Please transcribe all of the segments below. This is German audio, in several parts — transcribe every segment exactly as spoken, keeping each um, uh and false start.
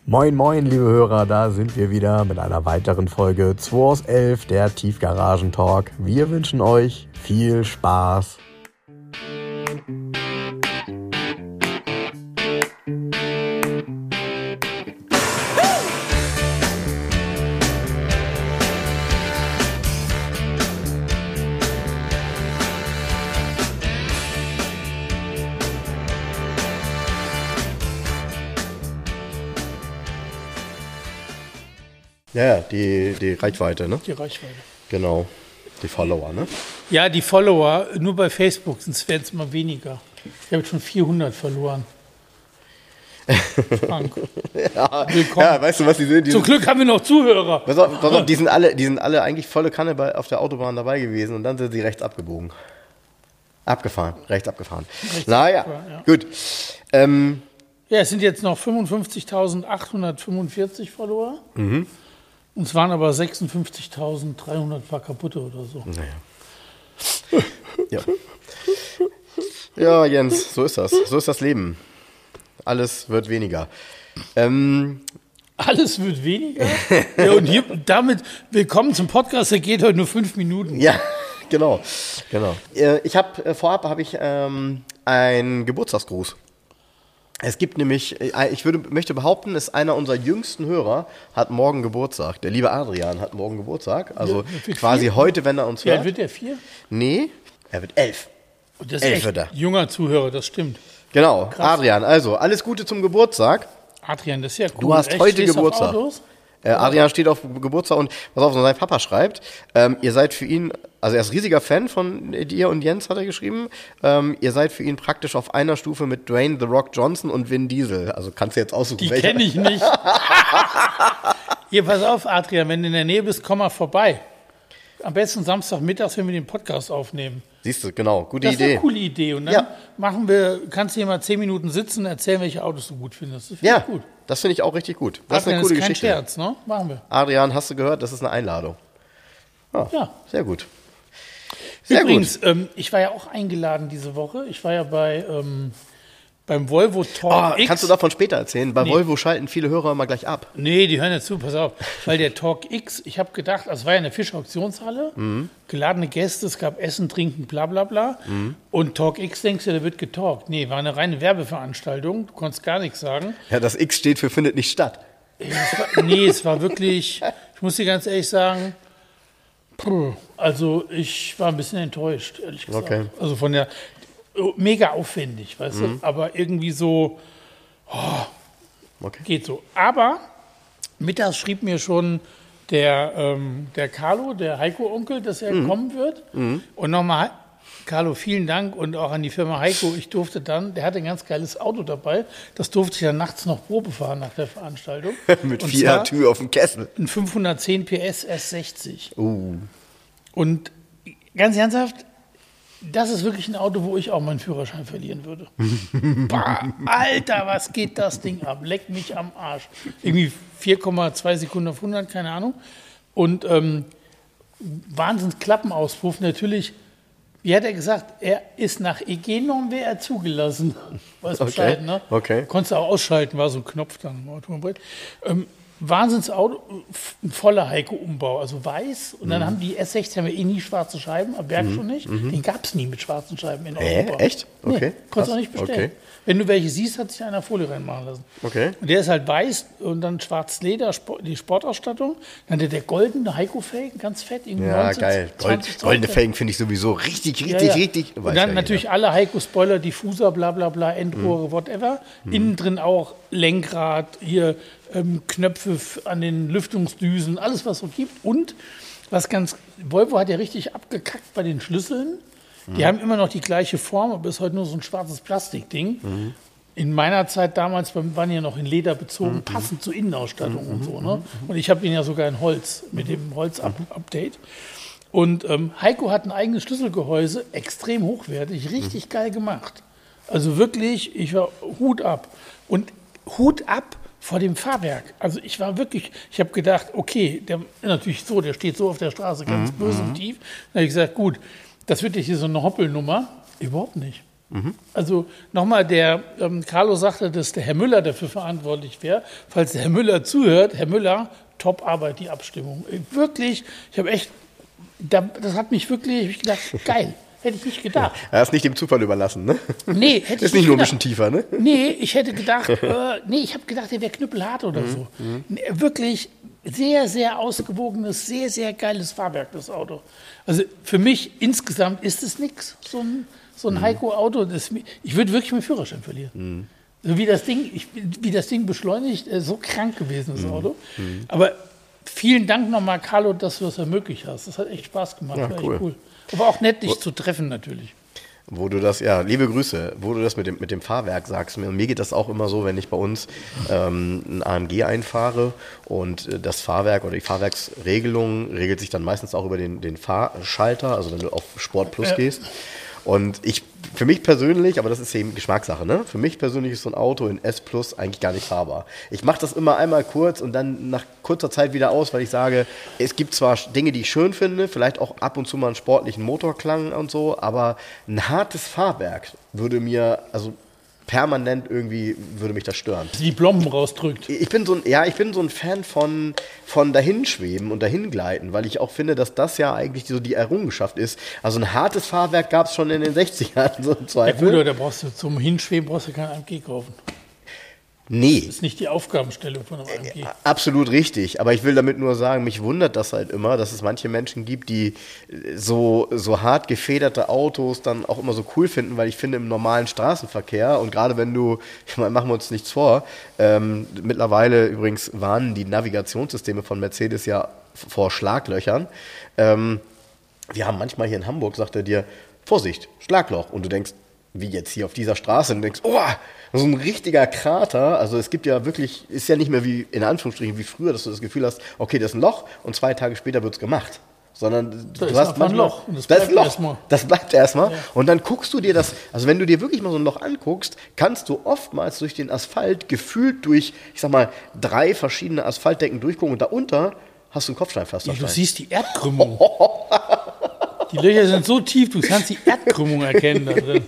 Moin moin liebe Hörer, da sind wir wieder mit einer weiteren Folge zwei aus elf, der Tiefgaragen-Talk. Wir wünschen euch viel Spaß. Ja, ja, die, die Reichweite, ne? Die Reichweite. Genau, die Follower, ne? Ja, die Follower, nur bei Facebook, sonst werden es immer weniger. Ich habe schon vierhundert verloren. Frank. ja, Willkommen. Ja, weißt du, was die sind? Die Zum Glück haben wir noch Zuhörer. Pass auf, pass auf, die sind alle, die sind alle eigentlich volle Kanne bei, auf der Autobahn dabei gewesen und dann sind sie rechts abgebogen. Abgefahren, rechts abgefahren. Rechts naja, abgefahren, ja. gut. Ähm, Ja, es sind jetzt noch fünfundfünfzigtausendachthundertfünfundvierzig Follower. Mhm. Und es waren aber sechsundfünfzigtausenddreihundert paar kaputte oder so. Naja. Ja. ja, Jens, so ist das. So ist das Leben. Alles wird weniger. Ähm, Alles wird weniger. Ja, und hier, damit willkommen zum Podcast, der geht heute nur fünf Minuten. ja, genau. genau. Äh, Ich habe äh, vorab habe ich ähm, einen Geburtstagsgruß. Es gibt nämlich, äh, ich würde, möchte behaupten, ist einer unserer jüngsten Hörer, hat morgen Geburtstag. Der liebe Adrian hat morgen Geburtstag. Also Ja, quasi vier? heute, wenn er uns Wie alt hört. wird der? Vier? Nee, er wird elf. Und das ist Elf echt wird er. junger Zuhörer, das stimmt. Genau, Krass. Adrian, also alles Gute zum Geburtstag. Adrian, das ist ja cool. Du hast Echt? heute Stehst du auf Geburtstag. Autos? Äh, Adrian steht auf Geburtstag und pass auf, sein Papa schreibt, ähm, ihr seid für ihn, also er ist riesiger Fan von dir und Jens, hat er geschrieben, ähm, ihr seid für ihn praktisch auf einer Stufe mit Dwayne The Rock Johnson und Vin Diesel. Also kannst du jetzt aussuchen, Die welcher. kenne ich nicht. Hier, pass auf, Adrian, wenn du in der Nähe bist, komm mal vorbei. Am besten Samstagmittags, wenn wir den Podcast aufnehmen. Siehst du, genau, gute Das ist Idee. eine coole Idee. Und dann Ja. machen wir, kannst du hier mal zehn Minuten sitzen und erzählen, welche Autos du gut findest. Das finde Ja, ich gut. das finde ich auch richtig gut. Das Adrian, ist eine coole ist kein Geschichte. Scherz, ne? Machen wir. Adrian, hast du gehört, das ist eine Einladung. Ah, Ja. Sehr gut. Sehr Übrigens, ähm, ich war ja auch eingeladen diese Woche. Ich war ja bei ähm, beim Volvo Talk Oh, X. kannst du davon später erzählen? Bei Nee. Volvo schalten viele Hörer immer gleich ab. Nee, die hören ja zu, pass auf. Weil der Talk X, ich habe gedacht, also es war ja eine Fischer-Auktionshalle, Mhm. geladene Gäste, es gab Essen, Trinken, bla bla bla. Mhm. Und Talk X, denkst du, der wird getalkt. Nee, war eine reine Werbeveranstaltung, du konntest gar nichts sagen. Ja, das X steht für findet nicht statt. Es war, nee, es war wirklich, ich muss dir ganz ehrlich sagen, puh, also ich war ein bisschen enttäuscht, ehrlich gesagt. Okay. Also von der, mega aufwendig, weißt Mhm. du, aber irgendwie so, Okay. geht so. Aber mittags schrieb mir schon der, ähm, der Carlo, der Heiko-Onkel, dass er kommen wird. Und nochmal, Carlo, vielen Dank und auch an die Firma Heiko. Ich durfte dann, der hatte ein ganz geiles Auto dabei, das durfte ich dann nachts noch Probe fahren nach der Veranstaltung. Mit Und vier zwar Tür auf dem Kessel. ein fünfhundertzehn P S S sechzig. Uh. Und ganz ernsthaft, das ist wirklich ein Auto, wo ich auch meinen Führerschein verlieren würde. Bah, Alter, was geht das Ding ab? Leck mich am Arsch. Irgendwie vier Komma zwei Sekunden auf hundert, keine Ahnung. Und ähm, Wahnsinns-Klappenauspuff. Natürlich, wie hat er gesagt, er ist nach E G-Norm, wäre er zugelassen. Weißt du Okay, Bescheid, ne? okay. Konntest du auch ausschalten, war so ein Knopf dann im Automobil. Ähm, Wahnsinnsauto, ein voller Heiko-Umbau, also weiß. Und dann Mhm. haben die S sechzig haben ja eh nie schwarze Scheiben, am Berg schon nicht. Den gab es nie mit schwarzen Scheiben in Äh, Europa. echt? Okay, Nee, konntest krass. du auch nicht bestellen. Okay. Wenn du welche siehst, hat sich einer Folie reinmachen lassen. Okay. Und der ist halt weiß und dann schwarz Leder, Sport, die Sportausstattung. Dann der, der goldene Heiko-Felgen, ganz fett. irgendwie Ja, neunzehn, geil. Gold, zwanzig goldene Zoll. Felgen finde ich sowieso richtig, richtig, Ja, ja. richtig. Und weiß dann ja natürlich jeder. alle Heiko-Spoiler, Diffuser, bla bla bla, Endrohre, Mhm. whatever. Innen drin auch Lenkrad, hier ähm, Knöpfe f- an den Lüftungsdüsen, alles was es so gibt. Und was ganz, Volvo hat ja richtig abgekackt bei den Schlüsseln. Die haben immer noch die gleiche Form, aber ist heute nur so ein schwarzes Plastikding. Mhm. In meiner Zeit damals beim- waren ja noch in Leder bezogen, passend zur Innenausstattung und so. Ne? Und ich habe ihn ja sogar in Holz, mit dem Holz-Update. Und ähm, Heiko hat ein eigenes Schlüsselgehäuse, extrem hochwertig, richtig geil gemacht. Also wirklich, ich war Hut ab. Und Hut ab vor dem Fahrwerk. Also ich war wirklich, ich habe gedacht, okay, der natürlich so, der steht so auf der Straße, ganz böse und tief. Dann habe ich gesagt, gut, das wird ja hier so eine Hoppelnummer. Überhaupt nicht. Mhm. Also nochmal, der ähm, Carlo sagte, dass der Herr Müller dafür verantwortlich wäre. Falls der Herr Müller zuhört, Herr Müller, top Arbeit, die Abstimmung. Wirklich, ich habe echt, das hat mich wirklich, hab ich gedacht, geil. Hätte ich nicht gedacht. Er ist nicht dem Zufall überlassen, ne? Nee, hätte ich ist nicht nur ein bisschen tiefer, ne? Nee, ich hätte gedacht, äh, nee, ich habe gedacht, der wäre knüppelhart oder so. Mhm. Nee, wirklich sehr, sehr ausgewogenes, sehr, sehr geiles Fahrwerk, das Auto. Also für mich insgesamt ist es nichts, so ein, so ein mhm. Heiko-Auto. Das, ich würde wirklich meinen Führerschein verlieren. Mhm. So wie das Ding, ich, wie das Ding beschleunigt, äh, so krank gewesen, das mhm. Auto. Mhm. Aber vielen Dank nochmal, Carlo, dass du das ermöglicht hast. Das hat echt Spaß gemacht, ja, war cool. echt cool. Aber auch nett, dich wo, zu treffen natürlich. Wo du das, ja, liebe Grüße, wo du das mit dem, mit dem Fahrwerk sagst. Mir, mir geht das auch immer so, wenn ich bei uns ähm, ein A M G einfahre und äh, das Fahrwerk oder die Fahrwerksregelung regelt sich dann meistens auch über den, den Fahrschalter, also wenn du auf Sport Plus ja. gehst. Und ich, für mich persönlich, aber das ist eben Geschmackssache, ne? Für mich persönlich ist so ein Auto in S Plus eigentlich gar nicht fahrbar. Ich mache das immer einmal kurz und dann nach kurzer Zeit wieder aus, weil ich sage, es gibt zwar Dinge, die ich schön finde, vielleicht auch ab und zu mal einen sportlichen Motorklang und so, aber ein hartes Fahrwerk würde mir, also permanent irgendwie, würde mich das stören. Die Plomben rausdrückt. Ich bin so ein, ja, ich bin so ein Fan von, von Dahinschweben und Dahingleiten, weil ich auch finde, dass das ja eigentlich so die Errungenschaft ist. Also ein hartes Fahrwerk gab es schon in den sechzigern, so im Zweifel. Ja gut, da brauchst du zum Hinschweben brauchst du kein A M G kaufen. Nee. Das ist nicht die Aufgabenstellung von einem A M G. Absolut richtig. Aber ich will damit nur sagen, mich wundert das halt immer, dass es manche Menschen gibt, die so, so hart gefederte Autos dann auch immer so cool finden, weil ich finde, im normalen Straßenverkehr und gerade wenn du, ich meine, machen wir uns nichts vor, ähm, mittlerweile übrigens warnen die Navigationssysteme von Mercedes ja vor Schlaglöchern. Ähm, wir haben manchmal hier in Hamburg, sagt er dir, Vorsicht, Schlagloch. Und du denkst, wie jetzt hier auf dieser Straße, und du denkst, oh, so ein richtiger Krater. Also es gibt ja wirklich, ist ja nicht mehr wie, in Anführungsstrichen, wie früher, dass du das Gefühl hast, okay, das ist ein Loch und zwei Tage später wird es gemacht. Sondern da du ist hast manchmal, ein Loch. Und das das bleibt Loch. erstmal. Das bleibt erstmal. Ja. Und dann guckst du dir das, also wenn du dir wirklich mal so ein Loch anguckst, kannst du oftmals durch den Asphalt gefühlt durch, ich sag mal, drei verschiedene Asphaltdecken durchgucken und darunter hast du einen Kopfsteinpflasterstein. Ja, du siehst die Erdkrümmung. Die Löcher sind so tief, du kannst die Erdkrümmung erkennen da drin.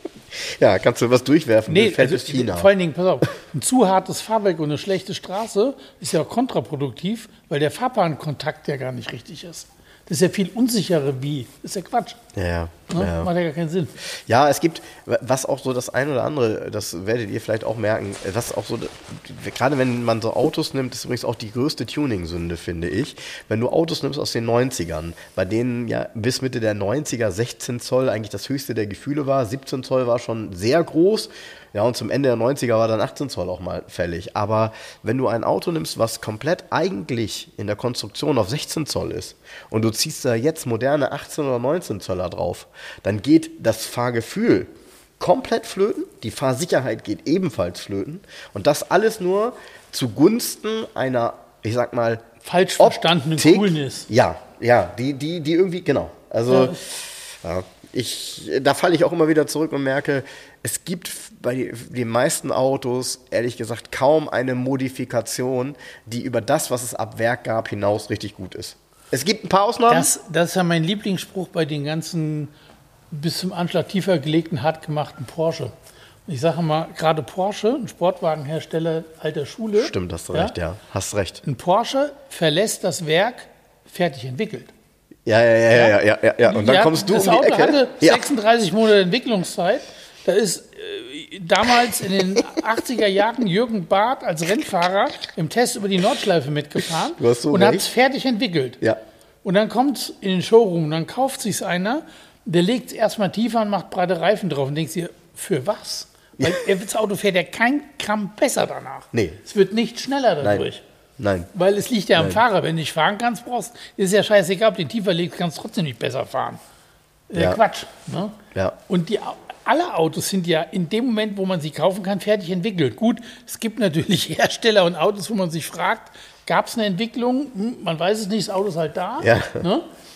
Ja, kannst du was durchwerfen, nee, fällt also, es China. Vor allen Dingen, pass auf, ein zu hartes Fahrwerk und eine schlechte Straße ist ja auch kontraproduktiv, weil der Fahrbahnkontakt ja gar nicht richtig ist. Das ist ja viel unsicherer wie. Das ist ja Quatsch. Ja, ja. Ne? ja. Macht ja gar keinen Sinn. Ja, es gibt, was auch so das ein oder andere, das werdet ihr vielleicht auch merken, was auch so, gerade wenn man so Autos nimmt, ist übrigens auch die größte Tuning-Sünde, finde ich. Wenn du Autos nimmst aus den neunzigern, bei denen ja bis Mitte der neunziger sechzehn Zoll eigentlich das höchste der Gefühle war, siebzehn Zoll war schon sehr groß. Ja, und zum Ende der neunziger war dann achtzehn Zoll auch mal fällig. Aber wenn du ein Auto nimmst, was komplett eigentlich in der Konstruktion auf sechzehn Zoll ist und du ziehst da jetzt moderne achtzehn oder neunzehn Zöller drauf, dann geht das Fahrgefühl komplett flöten, die Fahrsicherheit geht ebenfalls flöten und das alles nur zugunsten einer, ich sag mal, falsch verstandenen Coolness. Ja, ja, die, die, die irgendwie, genau. Also, ja. Ja, ich, da falle ich auch immer wieder zurück und merke, es gibt bei den meisten Autos, ehrlich gesagt, kaum eine Modifikation, die über das, was es ab Werk gab, hinaus richtig gut ist. Es gibt ein paar Ausnahmen. Das, das ist ja mein Lieblingsspruch bei den ganzen bis zum Anschlag tiefer gelegten, hart gemachten Porsche. Ich sage mal, gerade Porsche, ein Sportwagenhersteller alter Schule. Stimmt, hast du ja? recht, ja. Hast recht. Ein Porsche verlässt das Werk fertig entwickelt. Ja, ja, ja, ja, ja, ja, ja. Und dann ja, kommst du um die Ecke. Das Auto hatte sechsunddreißig ja. Monate Entwicklungszeit. Da ist äh, damals in den achtziger Jahren Jürgen Barth als Rennfahrer im Test über die Nordschleife mitgefahren du hast so und hat es fertig entwickelt. Ja. Und dann kommt es in den Showroom, dann kauft sich's einer, der legt es erstmal tiefer und macht breite Reifen drauf und denkt sich, für was? Weil das Auto fährt ja kein Gramm besser danach. Nee. Es wird nicht schneller dadurch. Nein. Nein. Weil es liegt ja am Nein. Fahrer. Wenn du nicht fahren kannst, brauchst, ist ja scheißegal, ob du den tiefer legst, kannst du trotzdem nicht besser fahren. Äh, ja. Quatsch. Ne? Ja. Und die, alle Autos sind ja in dem Moment, wo man sie kaufen kann, fertig entwickelt. Gut, es gibt natürlich Hersteller und Autos, wo man sich fragt, gab es eine Entwicklung? Hm, man weiß es nicht, das Auto ist halt da. Ja. Ne?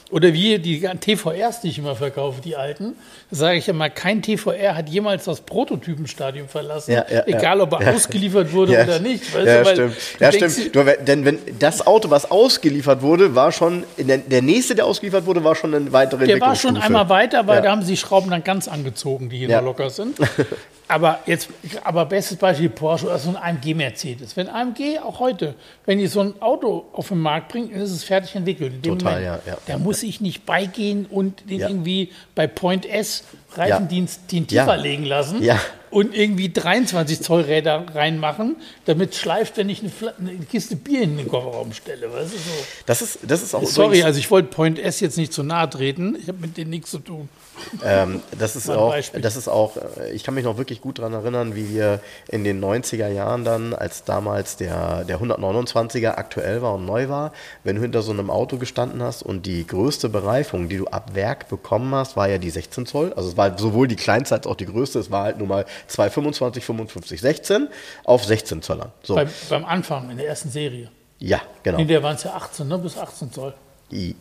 Oder wie die T V Rs, die ich immer verkaufe, die alten, da sage ich immer, kein T V R hat jemals das Prototypenstadium verlassen, Ja, ja, egal ob er ja. ausgeliefert wurde Ja. oder nicht. Weißt Ja, du, weil stimmt. du Ja, denkst, stimmt. Du, denn wenn das Auto, was ausgeliefert wurde, war schon, der, der nächste, der ausgeliefert wurde, war schon eine weitere Der war Entwicklungsstufe. schon einmal weiter, weil Ja. da haben sie die Schrauben dann ganz angezogen, die hier Ja. noch locker sind. Aber jetzt, aber bestes Beispiel Porsche oder so ein A M G Mercedes. Wenn A M G auch heute, wenn die so ein Auto auf den Markt bringen, ist es fertig entwickelt. In dem Total, Moment, ja, ja. Da muss ich nicht beigehen und den Ja. irgendwie bei Point S Reifendienst den Ja. tiefer legen lassen Ja. und irgendwie dreiundzwanzig Zoll Räder reinmachen, damit es schleift, wenn ich eine, Fla- eine Kiste Bier in den Kofferraum stelle. Weißt du, so. Das ist, das ist auch Sorry, übrigens, also ich wollte Point S jetzt nicht zu nahe treten. Ich habe mit denen nichts zu tun. ähm, das ist Mal ein auch, Beispiel. das ist auch, äh, ich kann mich noch wirklich gut daran erinnern, wie wir in den neunziger Jahren dann, als damals der, der hundertneunundzwanziger aktuell war und neu war, wenn du hinter so einem Auto gestanden hast und die größte Bereifung, die du ab Werk bekommen hast, war ja die sechzehn Zoll. Also es war sowohl die kleinste als auch die größte. Es war halt nur mal zwei fünfundzwanzig, fünfundfünfzig, sechzehn auf sechzehn Zollern. So. Beim, beim Anfang, in der ersten Serie. Ja, genau. In der waren es ja achtzehn, ne? Bis achtzehn Zoll. I-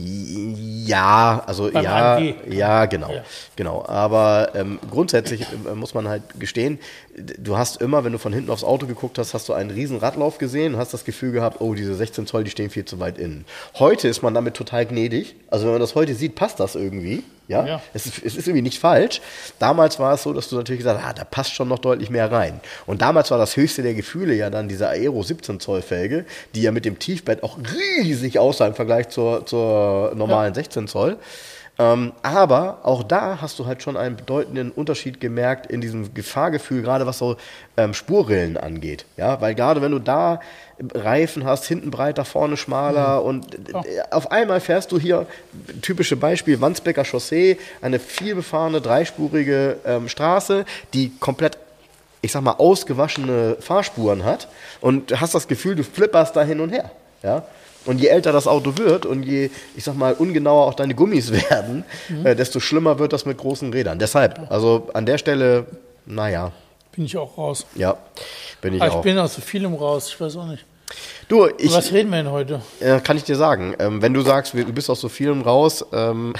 i- Ja, also Beim ja, A M G. ja, genau, Ja. genau. Aber ähm, grundsätzlich äh, muss man halt gestehen, d- du hast immer, wenn du von hinten aufs Auto geguckt hast, hast du einen riesen Radlauf gesehen und hast das Gefühl gehabt, oh, diese sechzehn Zoll, die stehen viel zu weit innen. Heute ist man damit total gnädig. Also wenn man das heute sieht, passt das irgendwie. Ja, Ja. Es, ist, es ist irgendwie nicht falsch. Damals war es so, dass du natürlich gesagt hast, ah, da passt schon noch deutlich mehr rein. Und damals war das höchste der Gefühle ja dann diese Aero siebzehn Zoll Felge, die ja mit dem Tiefbett auch riesig aussah im Vergleich zur, zur normalen sechzehn Zoll. Ähm, aber auch da hast du halt schon einen bedeutenden Unterschied gemerkt in diesem Gefahrgefühl, gerade was so ähm, Spurrillen angeht. Ja, weil gerade wenn du da Reifen hast, hinten breiter, vorne schmaler und Ja. äh, auf einmal fährst du hier, typische Beispiel, Wandsbeker Chaussee, eine vielbefahrene, dreispurige ähm, Straße, die komplett, ich sag mal, ausgewaschene Fahrspuren hat und hast das Gefühl, du flipperst da hin und her. Ja? Und je älter das Auto wird und je, ich sag mal, ungenauer auch deine Gummis werden, Mhm. äh, desto schlimmer wird das mit großen Rädern. Deshalb, also an der Stelle, naja, Bin ich auch raus. ja, bin ich Aber ich auch. bin aus so vielem raus, ich weiß auch nicht. Du, ich, Was reden wir denn heute? äh, kann ich dir sagen, ähm, wenn du sagst, du bist aus so vielem raus, ähm,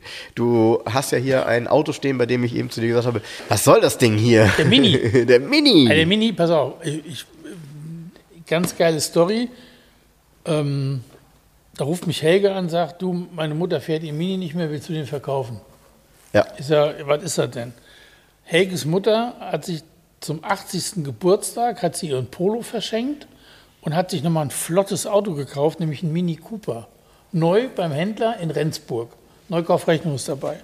du hast ja hier ein Auto stehen, bei dem ich eben zu dir gesagt habe, was soll das Ding hier? Der Mini. Der Mini. Also der Mini, pass auf, ich, ich, ganz geile Story. Ähm, da ruft mich Helge an und sagt, du, meine Mutter fährt ihr Mini nicht mehr, willst du den verkaufen? Ja. Ich sag, was ist das denn? Helges Mutter hat sich zum achtzigsten Geburtstag, hat sie ihren Polo verschenkt und hat sich nochmal ein flottes Auto gekauft, nämlich einen Mini Cooper. Neu beim Händler in Rendsburg. Neukaufrechnung ist dabei.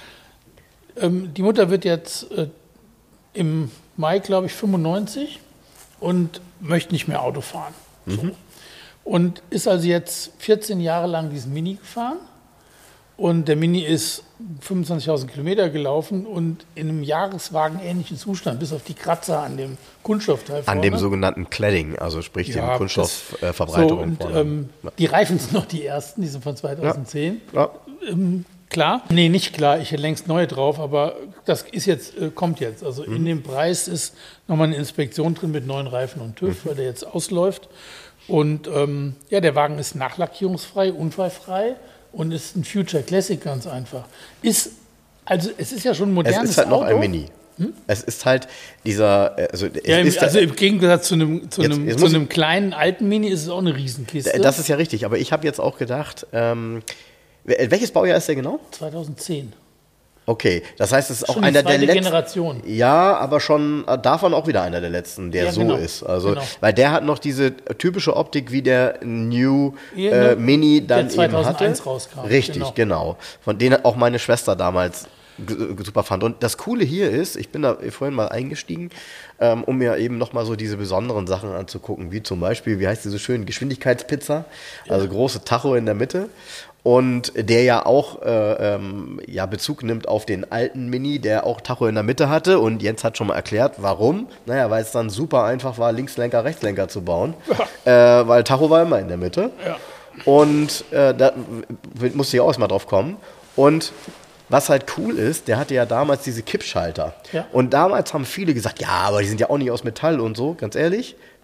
Ähm, die Mutter wird jetzt äh, im Mai, glaube ich, fünfundneunzig und möchte nicht mehr Auto fahren. So. Und ist also jetzt vierzehn Jahre lang diesen Mini gefahren. Und der Mini ist fünfundzwanzigtausend Kilometer gelaufen und in einem Jahreswagen-ähnlichen Zustand, bis auf die Kratzer an dem Kunststoffteil An dem vorne. sogenannten Cladding, also sprich Ja, dem das- Kunststoffverbreiterung So, und, vorne. ähm, die Reifen sind noch die ersten, die sind von zweitausendzehn. ja. Ähm, klar? Nee, nicht klar. Ich hätte längst neue drauf, aber das ist jetzt, äh, kommt jetzt. Also Mhm. in dem Preis ist nochmal eine Inspektion drin mit neuen Reifen und TÜV, Mhm. weil der jetzt ausläuft. Und ähm, ja, der Wagen ist nachlackierungsfrei, unfallfrei und ist ein Future Classic ganz einfach. Ist, also es ist ja schon ein Es modernes ist halt noch Auto. ein Mini. Es ist halt dieser, äh, also, es Ja, im, ist also der, im Gegensatz zu einem, zu Jetzt- einem, jetzt zu muss einem kleinen alten Mini ist es auch eine Riesenkiste. das ist ja richtig, aber ich habe jetzt auch gedacht, ähm, wel- welches Baujahr ist der genau? zweitausendzehn. Okay, das heißt, es ist auch Schon die einer der zweite letzten. Generation. Ja, aber schon äh, davon auch wieder einer der letzten, der Ja, so genau, ist. Also, genau. weil der hat noch diese typische Optik, wie der New Ja, äh, ne, Mini dann der eben hatte. zweitausendeins rauskam, Richtig, genau. genau. Von denen auch meine Schwester damals g- g- super fand. Und das Coole hier ist, ich bin da vorhin mal eingestiegen, ähm, um mir eben nochmal so diese besonderen Sachen anzugucken, wie zum Beispiel, wie heißt diese schöne Geschwindigkeitspizza, also große Tacho in der Mitte. Und der ja auch äh, ähm, ja, Bezug nimmt auf den alten Mini, der auch Tacho in der Mitte hatte. Und Jens hat schon mal erklärt, warum. Naja, weil es dann super einfach war, Linkslenker, Rechtslenker zu bauen. äh, weil Tacho war immer in der Mitte. Ja. Und äh, da w- musste ich auch erstmal drauf kommen. Und was halt cool ist, der hatte ja damals diese Kippschalter. Ja. Und damals haben viele gesagt, ja, aber die sind ja auch nicht aus Metall und so, ganz ehrlich.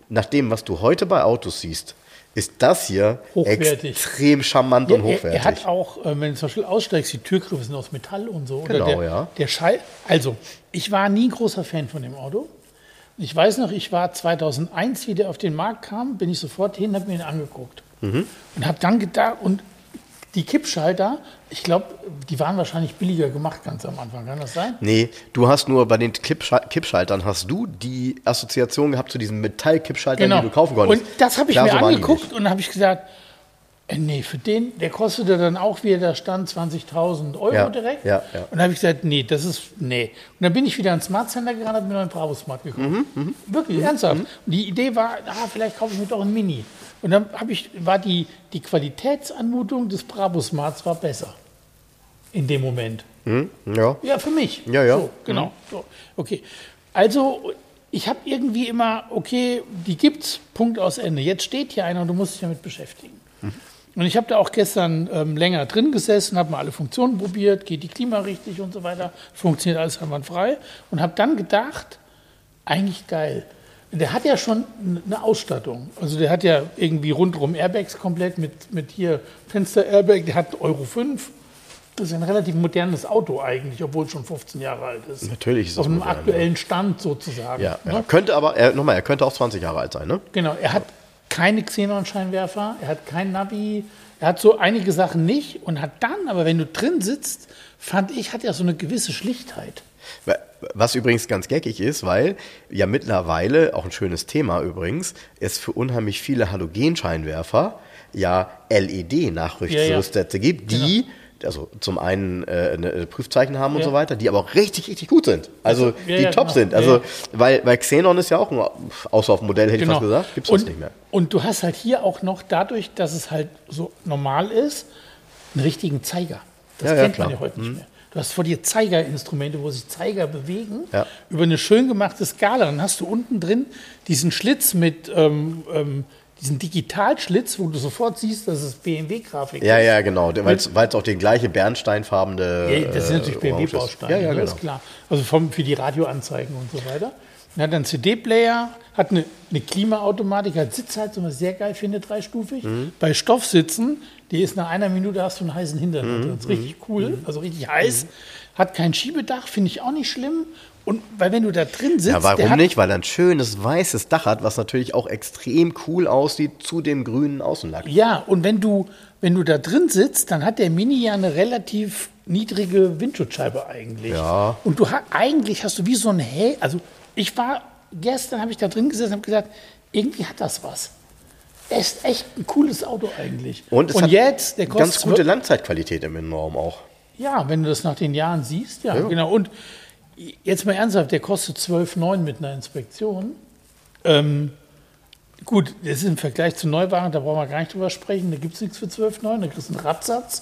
nach dem, was du heute bei Autos siehst, ist das hier hochwertig. Extrem charmant ja, und hochwertig. Er, er hat auch, äh, wenn du zum Beispiel aussteigst, die Türgriffe sind aus Metall und so. Genau, oder der, ja. Der Schall. Also, ich war nie ein großer Fan von dem Auto. Ich weiß noch, ich war zweitausendeins, wie der auf den Markt kam, bin ich sofort hin, habe mir ihn angeguckt. Mhm. Und habe dann gedacht, und die Kippschalter, ich glaube, die waren wahrscheinlich billiger gemacht ganz am Anfang, kann das sein? Nee, du hast nur bei den Kippschal- Kippschaltern hast du die Assoziation gehabt zu diesen Metall-Kippschaltern, genau. die du kaufen konntest. Und das habe ich Klar, mir so waren die angeguckt nicht. und dann habe ich gesagt, äh, nee, für den, der kostete dann auch, wie er da stand, zwanzigtausend Euro Ja, direkt. ja, ja. Und dann habe ich gesagt, nee, das ist, nee. Und dann bin ich wieder ins Smart Center gerannt und habe mir noch einen Bravo Smart gekauft. Mhm, Wirklich, ernsthaft. Und die Idee war, ah, vielleicht kaufe ich mir doch einen Mini. Und dann habe ich, war die, die Qualitätsanmutung des Bravo Smarts war besser. In dem Moment. Mhm, ja. Ja, für mich. Ja, ja. So, genau. Mhm. So, okay. Also, ich habe irgendwie immer, okay, die gibt's, Punkt aus Ende. Jetzt steht hier einer und du musst dich damit beschäftigen. Mhm. Und ich habe da auch gestern ähm, länger drin gesessen, habe mal alle Funktionen probiert, geht die Klima richtig und so weiter, funktioniert alles einwandfrei und habe dann gedacht, eigentlich geil. Der hat ja schon eine Ausstattung. Also der hat ja irgendwie rundherum Airbags komplett mit, mit hier Fenster-Airbag, der hat Euro fünf. Das ist ein relativ modernes Auto eigentlich, obwohl es schon fünfzehn Jahre alt ist. Natürlich ist es auf einem modern, aktuellen Stand sozusagen. Ja, ne? ja. Könnte aber, er, nochmal, er könnte auch zwanzig Jahre alt sein, ne? Genau, er hat keine Xenon-Scheinwerfer, er hat kein Navi, er hat so einige Sachen nicht und hat dann, aber wenn du drin sitzt, fand ich, hat er so eine gewisse Schlichtheit. Was übrigens ganz geckig ist, weil ja mittlerweile, auch ein schönes Thema übrigens, es für unheimlich viele Halogenscheinwerfer ja L E D-Nachrüstsätze Ja, ja. gibt, die Genau. also zum einen äh, eine Prüfzeichen haben und Ja. so weiter, die aber auch richtig, richtig gut sind. Also ja, die ja, top genau. sind. Also Ja, ja. Weil, weil Xenon ist ja auch ein Auslaufmodell, hätte ich fast gesagt, gibt es und, sonst nicht mehr. Und du hast halt hier auch noch dadurch, dass es halt so normal ist, einen richtigen Zeiger. Das Ja, ja, kennt man klar. ja heute nicht mehr. Du hast vor dir Zeigerinstrumente, wo sich Zeiger bewegen, Ja. über eine schön gemachte Skala. Dann hast du unten drin diesen Schlitz mit ähm, ähm, diesen Digitalschlitz, wo du sofort siehst, dass es B M W-Grafik Ja, ist. ja, genau, weil es auch die gleiche bernsteinfarbene Ja, das sind natürlich äh, B M Orange ist. W-Bausteine, Ja, ja, ne, genau. ist klar. Also vom, für die Radioanzeigen und so weiter. Dann hat er einen C D-Player, hat eine, eine Klimaautomatik, hat Sitzheizung, was ich sehr geil finde, dreistufig. Mhm. Bei Stoffsitzen, die ist nach einer Minute, hast du einen heißen Hintern. Mhm. Das ist richtig cool, also richtig heiß. Hat kein Schiebedach, finde ich auch nicht schlimm. Und weil wenn du da drin sitzt, Ja, warum der hat, nicht? Weil er ein schönes weißes Dach hat, was natürlich auch extrem cool aussieht zu dem grünen Außenlack. Ja, und wenn du, wenn du da drin sitzt, dann hat der Mini ja eine relativ niedrige Windschutzscheibe eigentlich. Ja. Und du hast, eigentlich hast du wie so ein Hä, also ich war, gestern habe ich da drin gesessen und habe gesagt, irgendwie hat das was. Er ist echt ein cooles Auto eigentlich. Und es hat jetzt, der kostet ganz gute Langzeitqualität im Innenraum auch. Ja, wenn du das nach den Jahren siehst, ja, Ja. genau. Und jetzt mal ernsthaft, der kostet zwölf Komma neun mit einer Inspektion. Ähm, gut, das ist im Vergleich zu Neuwagen, da brauchen wir gar nicht drüber sprechen, da gibt es nichts für zwölf Komma neun, da kriegst du einen Radsatz.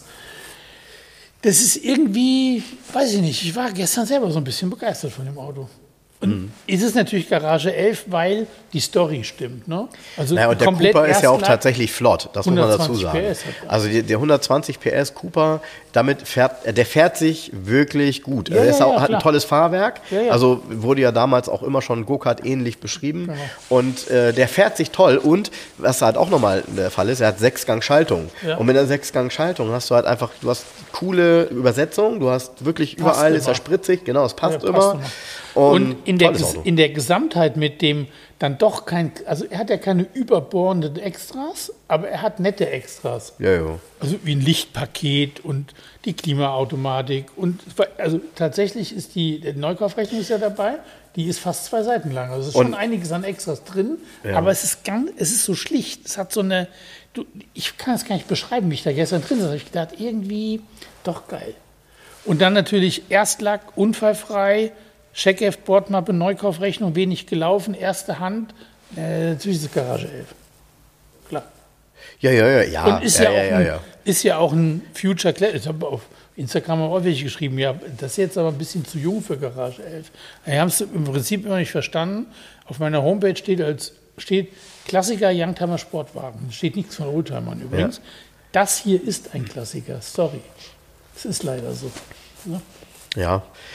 Das ist irgendwie, weiß ich nicht, ich war gestern selber so ein bisschen begeistert von dem Auto. Und Mhm. ist es natürlich Garage elf, weil die Story stimmt. Ne? Also Naja, und der komplett Cooper ist ja auch Erstlag- tatsächlich flott, das muss man dazu hundertzwanzig sagen. P S hat er. Also die, der hundertzwanzig P S Cooper, damit fährt, äh, der fährt sich wirklich gut. Ja, er ist ja, auch, ja, hat ein klar. tolles Fahrwerk, Ja, ja. also wurde ja damals auch immer schon Go-Kart ähnlich beschrieben. Genau. Und äh, der fährt sich toll und was halt auch nochmal der Fall ist, er hat Sechsgang-Schaltung. Ja. Und mit der Sechsgang-Schaltung hast du halt einfach, du hast coole Übersetzung, du hast wirklich Passt überall, ist er immer. spritzig, genau, es passt, Ja, passt immer. immer. Und in der, tolles Ges- Auto. in der Gesamtheit mit dem dann doch kein, also er hat ja keine überbordenden Extras, aber er hat nette Extras. Ja, ja. Also wie ein Lichtpaket und die Klimaautomatik. Und also tatsächlich ist die, die Neukaufrechnung ist ja dabei, die ist fast zwei Seiten lang. Also es ist Und- schon einiges an Extras drin, Ja. aber es ist ganz, es ist so schlicht. Es hat so eine, du, ich kann es gar nicht beschreiben, wie ich da gestern drin saß. Da habe ich gedacht, irgendwie doch geil. Und dann natürlich Erstlack, unfallfrei, Checkheft, Bordmappe, Neukaufrechnung, wenig gelaufen, erste Hand, äh, natürlich ist es Garage elf. Klar. Ja, ja, ja, ja. Und ist ja, ja, ja, auch ja, ein, ja. ist ja auch ein Future Classic. Ich habe auf Instagram auch welche geschrieben, ja, das ist jetzt aber ein bisschen zu jung für Garage elf. Wir haben es im Prinzip immer nicht verstanden. Auf meiner Homepage steht als steht Klassiker Youngtimer Sportwagen. Steht nichts von Oldtimern übrigens. Ja. Das hier ist ein Klassiker, sorry. Es ist leider so. Ne? Ja.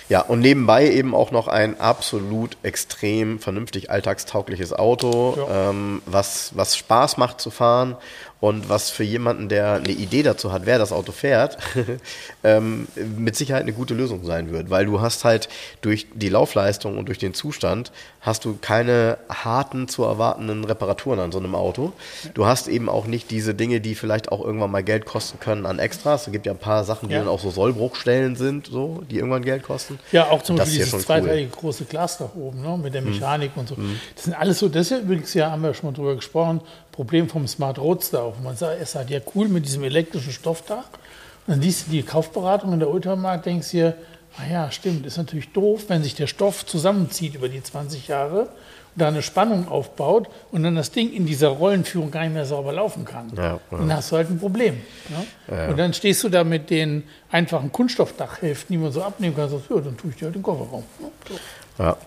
Ja, und nebenbei eben auch noch ein absolut extrem vernünftig alltagstaugliches Auto, ja. ähm, was, was Spaß macht zu fahren und was für jemanden, der eine Idee dazu hat, wer das Auto fährt, ähm, mit Sicherheit eine gute Lösung sein wird. Weil du hast halt durch die Laufleistung und durch den Zustand hast du keine harten zu erwartenden Reparaturen an so einem Auto. Du hast eben auch nicht diese Dinge, die vielleicht auch irgendwann mal Geld kosten können an Extras. Es gibt ja ein paar Sachen, die ja. dann auch so Sollbruchstellen sind, so, die irgendwann Geld kosten. Ja, auch zum Beispiel dieses zweiteilige cool. große Glas da oben, ne, mit der Mechanik hm. und so. Hm. Das sind alles so, das ist ja übrigens, ja, haben wir schon mal drüber gesprochen, Problem vom Smart Roadster auch. Man sagt, es hat ja cool mit diesem elektrischen Stoffdach. Und dann liest du die Kaufberatung in der Ultramarkt, denkst dir, ah ja, stimmt, ist natürlich doof, wenn sich der Stoff zusammenzieht über die zwanzig Jahre und da eine Spannung aufbaut und dann das Ding in dieser Rollenführung gar nicht mehr sauber laufen kann. Ja, ja. Dann hast du halt ein Problem. Ne? Ja, ja. Und dann stehst du da mit den einfachen Kunststoffdachhälften, die man so abnehmen kann, und sagst, ja, dann tue ich dir halt den Kofferraum. Ne? So. Ja.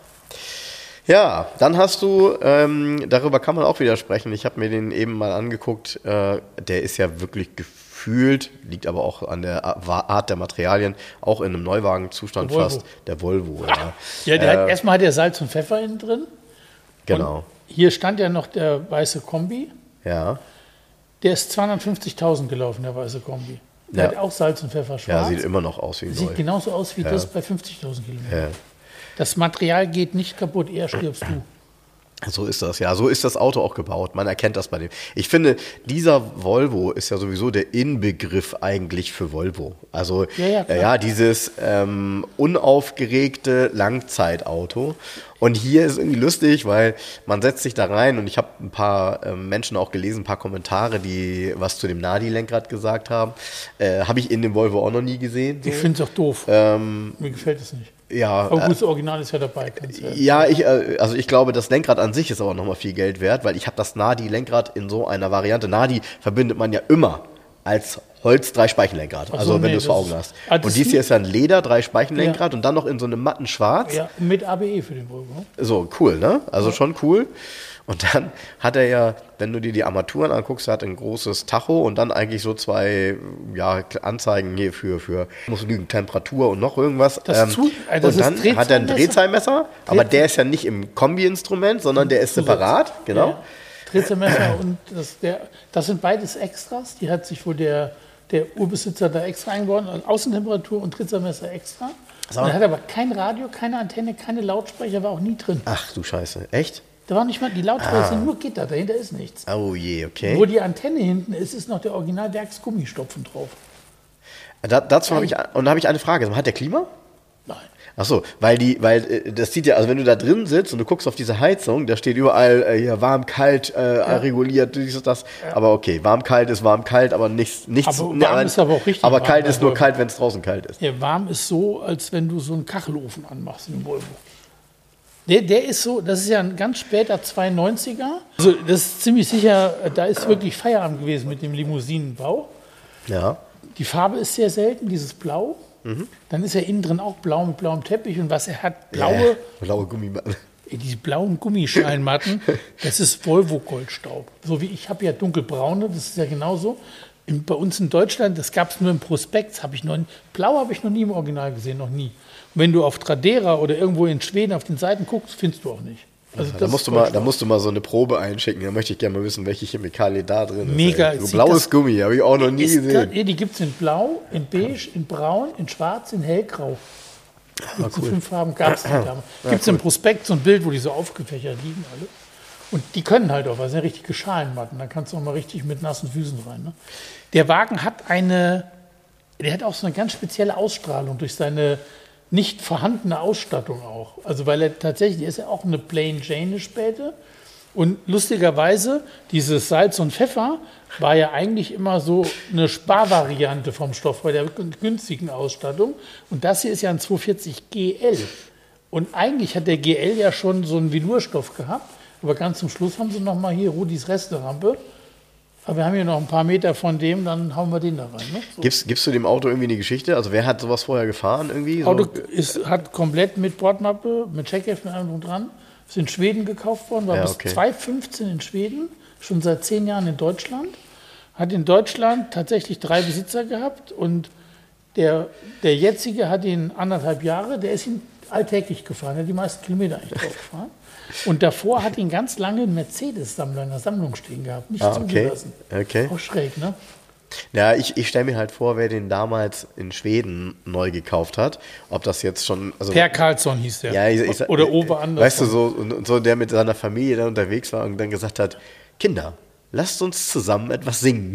Ja, dann hast du, ähm, darüber kann man auch wieder sprechen, ich habe mir den eben mal angeguckt, äh, der ist ja wirklich gefühlt, liegt aber auch an der Art der Materialien, auch in einem Neuwagenzustand der fast, der Volvo. Ja, ja der äh, hat, erstmal hat er Salz und Pfeffer innen drin. Genau. Und hier stand ja noch der weiße Kombi. Ja. Der ist zweihundertfünfzigtausend gelaufen, der weiße Kombi. Der ja. hat auch Salz und Pfeffer schwarz. Ja, sieht immer noch aus wie Sieht neu. genauso aus wie ja. das bei fünfzigtausend Kilometern. Ja. Das Material geht nicht kaputt, eher stirbst du. So ist das, ja. So ist das Auto auch gebaut. Man erkennt das bei dem. Ich finde, dieser Volvo ist ja sowieso der Inbegriff eigentlich für Volvo. Also, ja, ja, äh, ja dieses ähm, unaufgeregte Langzeitauto. Und hier ist irgendwie lustig, weil man setzt sich da rein und ich habe ein paar äh, Menschen auch gelesen, ein paar Kommentare, die was zu dem Nadi-Lenkrad gesagt haben. Äh, habe ich in dem Volvo auch noch nie gesehen. So. Ich finde es auch doof. Ähm, Mir gefällt es nicht. Ja, aber gut, das Original ist ja dabei. Ja, ich, also ich glaube, das Lenkrad an sich ist aber nochmal viel Geld wert, weil ich habe das Nadi-Lenkrad in so einer Variante. Nadi verbindet man ja immer als Holz-Drei-Speichen-Lenkrad, so, also wenn nee, du es vor Augen hast. Ah, und dies hier ist ja ein Leder-Drei-Speichen-Lenkrad ja. und dann noch in so einem matten Schwarz. Ja, mit A B E für den Volvo. So, cool, ne? Also ja. schon cool. Und dann hat er ja, wenn du dir die Armaturen anguckst, er hat ein großes Tacho und dann eigentlich so zwei ja, Anzeigen hier für, für muss genügend Temperatur und noch irgendwas. Das ähm, zu, also und dann hat er ein Drehzahlmesser, aber der ist ja nicht im Kombi-Instrument, sondern der ist separat. Genau. Ja. Drehzahlmesser und das, der, das sind beides Extras. Die hat sich wohl der, der Urbesitzer da extra eingebaut. Also Außentemperatur und Drehzahlmesser extra. Und er hat aber kein Radio, keine Antenne, keine Lautsprecher, war auch nie drin. Ach du Scheiße, echt? Da war nicht mal, die Lautsprecher ah. sind nur Gitter, dahinter ist nichts. Oh je, okay. Wo die Antenne hinten ist, ist noch der Original-Werksgummistopfen drauf. Da, dazu habe ich, und da habe ich eine Frage. Hat der Klima? Nein. Ach so, weil die, weil das sieht ja, also wenn du da drin sitzt und du guckst auf diese Heizung, da steht überall äh, hier warm, kalt, äh, ja. reguliert, dieses, das. Ja. Aber okay, warm, kalt ist warm, kalt, aber nichts, nichts. Aber warm ne, ist aber auch richtig. Aber warm, kalt ist nur kalt, wenn es draußen kalt ist. Ja, warm ist so, als wenn du so einen Kachelofen anmachst in dem Volvo. Der, der ist so, das ist ja ein ganz später zweiundneunziger. Also das ist ziemlich sicher, da ist wirklich Feierabend gewesen mit dem Limousinenbau. Ja. Die Farbe ist sehr selten, dieses Blau. Mhm. Dann ist er innen drin auch blau mit blauem Teppich und was er hat, blaue, yeah, blaue Gummimatten. Diese blauen Gummischeinmatten, das ist Volvo-Goldstaub. So wie ich habe ja dunkelbraune, das ist ja genauso. In, bei uns in Deutschland, das gab es nur im Prospekt, habe ich noch, blau habe ich noch nie im Original gesehen, noch nie. Und wenn du auf Tradera oder irgendwo in Schweden auf den Seiten guckst, findest du auch nicht. Also ja, da, musst du mal, da musst du mal so eine Probe einschicken, da möchte ich gerne mal wissen, welche Chemikalie da drin ist. Mega. So blaues Gummi, habe ich auch noch nie gesehen. Da, die gibt es in blau, in beige, in braun, in schwarz, in hellgrau. Ah, cool. Fünf Farben gab es. Gibt es im Prospekt so ein Bild, wo die so aufgefächert liegen alle. Und die können halt auch, weil sie sind richtige Schalenmatten. Da kannst du auch mal richtig mit nassen Füßen rein. Ne? Der Wagen hat eine, der hat auch so eine ganz spezielle Ausstrahlung durch seine nicht vorhandene Ausstattung auch. Also weil er tatsächlich, er ist ja auch eine Plain Jane eine Späte. Und lustigerweise, dieses Salz und Pfeffer war ja eigentlich immer so eine Sparvariante vom Stoff bei der günstigen Ausstattung. Und das hier ist ja ein zweihundertvierzig G L. Und eigentlich hat der G L ja schon so einen Velourstoff gehabt. Aber ganz zum Schluss haben sie nochmal hier Rudis Resterampe. Aber wir haben hier noch ein paar Meter von dem, dann hauen wir den da rein. Ne? So. Gibst, gibst du dem Auto irgendwie eine Geschichte? Also wer hat sowas vorher gefahren irgendwie? Das Auto ist, hat komplett mit Bordmappe, mit Checkheft und allem dran. Ist in Schweden gekauft worden, war ja, okay. bis zweitausendfünfzehn in Schweden, schon seit zehn Jahren in Deutschland. Hat in Deutschland tatsächlich drei Besitzer gehabt und Der, der jetzige hat ihn anderthalb Jahre, der ist ihn alltäglich gefahren, der hat die meisten Kilometer eigentlich drauf gefahren. Und davor hat ihn ganz lange ein Mercedes-Sammler in der Sammlung stehen gehabt, nicht ah, okay. zugelassen. Okay. Auch schräg, ne? Ja, ich, ich stelle mir halt vor, wer den damals in Schweden neu gekauft hat, ob das jetzt schon... Also, Per Karlsson hieß der. Ja, ich, ich, oder Ober Andersson. Weißt du, so, und, so der mit seiner Familie dann unterwegs war und dann gesagt hat, Kinder, lasst uns zusammen etwas singen.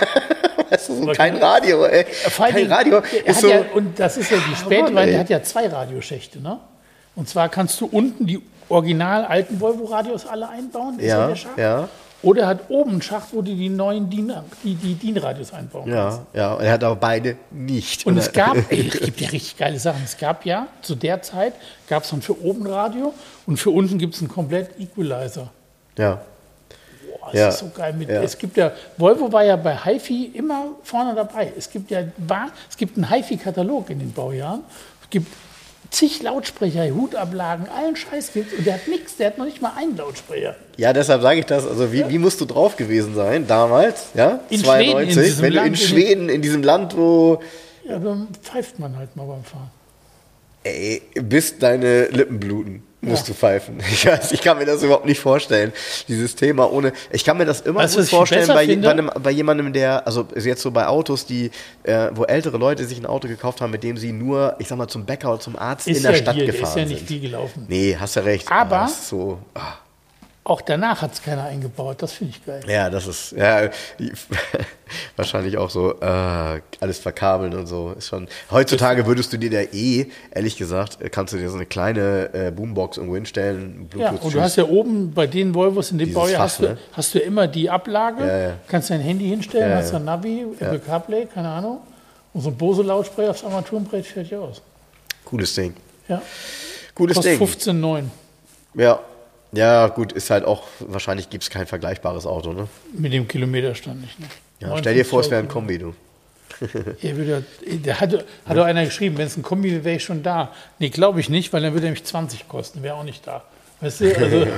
Weißt du, so kein Radio, ey. Kein Radio. Ist so, ja, und das ist ja die Spätwein, der hat ja zwei Radioschächte, ne? Und zwar kannst du unten die original alten Volvo-Radios alle einbauen, ist ja, ja, der ja. Oder er hat oben einen Schacht, wo du die neuen D I N, die, die D I N-Radios einbauen ja, kannst. Ja, und er hat aber beide nicht. Und oder? es gab, ey, es gibt ja richtig geile Sachen. Es gab ja, zu der Zeit gab es dann für oben Radio und für unten gibt es einen komplett Equalizer. Ja. Boah, das ja. ist so geil. Mit, ja. Es gibt ja, Volvo war ja bei HiFi immer vorne dabei. Es gibt ja, war, es gibt einen HiFi-Katalog in den Baujahren. Es gibt zig Lautsprecher, Hutablagen, allen Scheiß gibt's und der hat nichts, der hat noch nicht mal einen Lautsprecher. Ja, deshalb sage ich das. Also wie, ja. wie musst du drauf gewesen sein damals, ja? In zweiundneunzig, Schweden, in wenn du in Land, Schweden, in diesem Land, wo... Ja, dann pfeift man halt mal beim Fahren. Ey, bis deine Lippen bluten, musst ja. du pfeifen. Ich weiß, ich kann mir das überhaupt nicht vorstellen, dieses Thema ohne... Ich kann mir das immer weißt, gut vorstellen bei, bei, einem, bei jemandem, der... Also jetzt so bei Autos, die, äh, wo ältere Leute sich ein Auto gekauft haben, mit dem sie nur, ich sag mal, zum Bäcker oder zum Arzt ist in der ja Stadt hier, gefahren sind. Ist ja nicht viel gelaufen. Nee, hast du recht. Aber... Ah, so, ah. Auch danach hat es keiner eingebaut, das finde ich geil. Ja, das ist ja wahrscheinlich auch so, äh, alles verkabeln und so. Ist schon, heutzutage würdest du dir da eh, ehrlich gesagt, kannst du dir so eine kleine äh, Boombox irgendwo hinstellen. Ja, und du hast ja oben bei den Volvos in dem Baujahr hast, ne? hast du immer die Ablage, ja, ja. kannst dein Handy hinstellen, ja, hast ein Navi, ja. Apple CarPlay, keine Ahnung. Und so ein Bose-Lautsprecher aufs Armaturenbrett fährt ja aus. Cooles Ding. Ja. Cooles Kostet Ding. fünfzehn Komma neun. Ja. Ja, gut, ist halt auch, wahrscheinlich gibt es kein vergleichbares Auto, ne? Mit dem Kilometerstand nicht, ne? Ja, stell dir vor, es wäre ein Kombi, du. Er würde, der hat, hat doch einer geschrieben, wenn es ein Kombi wäre, wäre ich schon da. Nee, glaube ich nicht, weil dann würde er mich zwanzig kosten, wäre auch nicht da. Weißt du, also,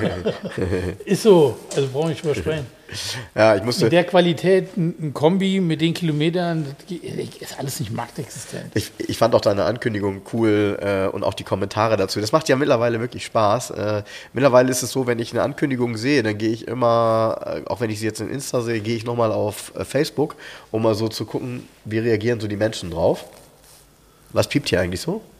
ist so, also brauche ich nicht übersprechen. Ja, ich musste. Mit der Qualität, ein, ein Kombi mit den Kilometern, das ist alles nicht marktexistent. Ich, ich fand auch deine Ankündigung cool äh, und auch die Kommentare dazu. Das macht ja mittlerweile wirklich Spaß. Äh, mittlerweile ist es so, wenn ich eine Ankündigung sehe, dann gehe ich immer, äh, auch wenn ich sie jetzt in Insta sehe, gehe ich nochmal auf äh, Facebook, um mal so zu gucken, wie reagieren so die Menschen drauf. Was piept hier eigentlich so?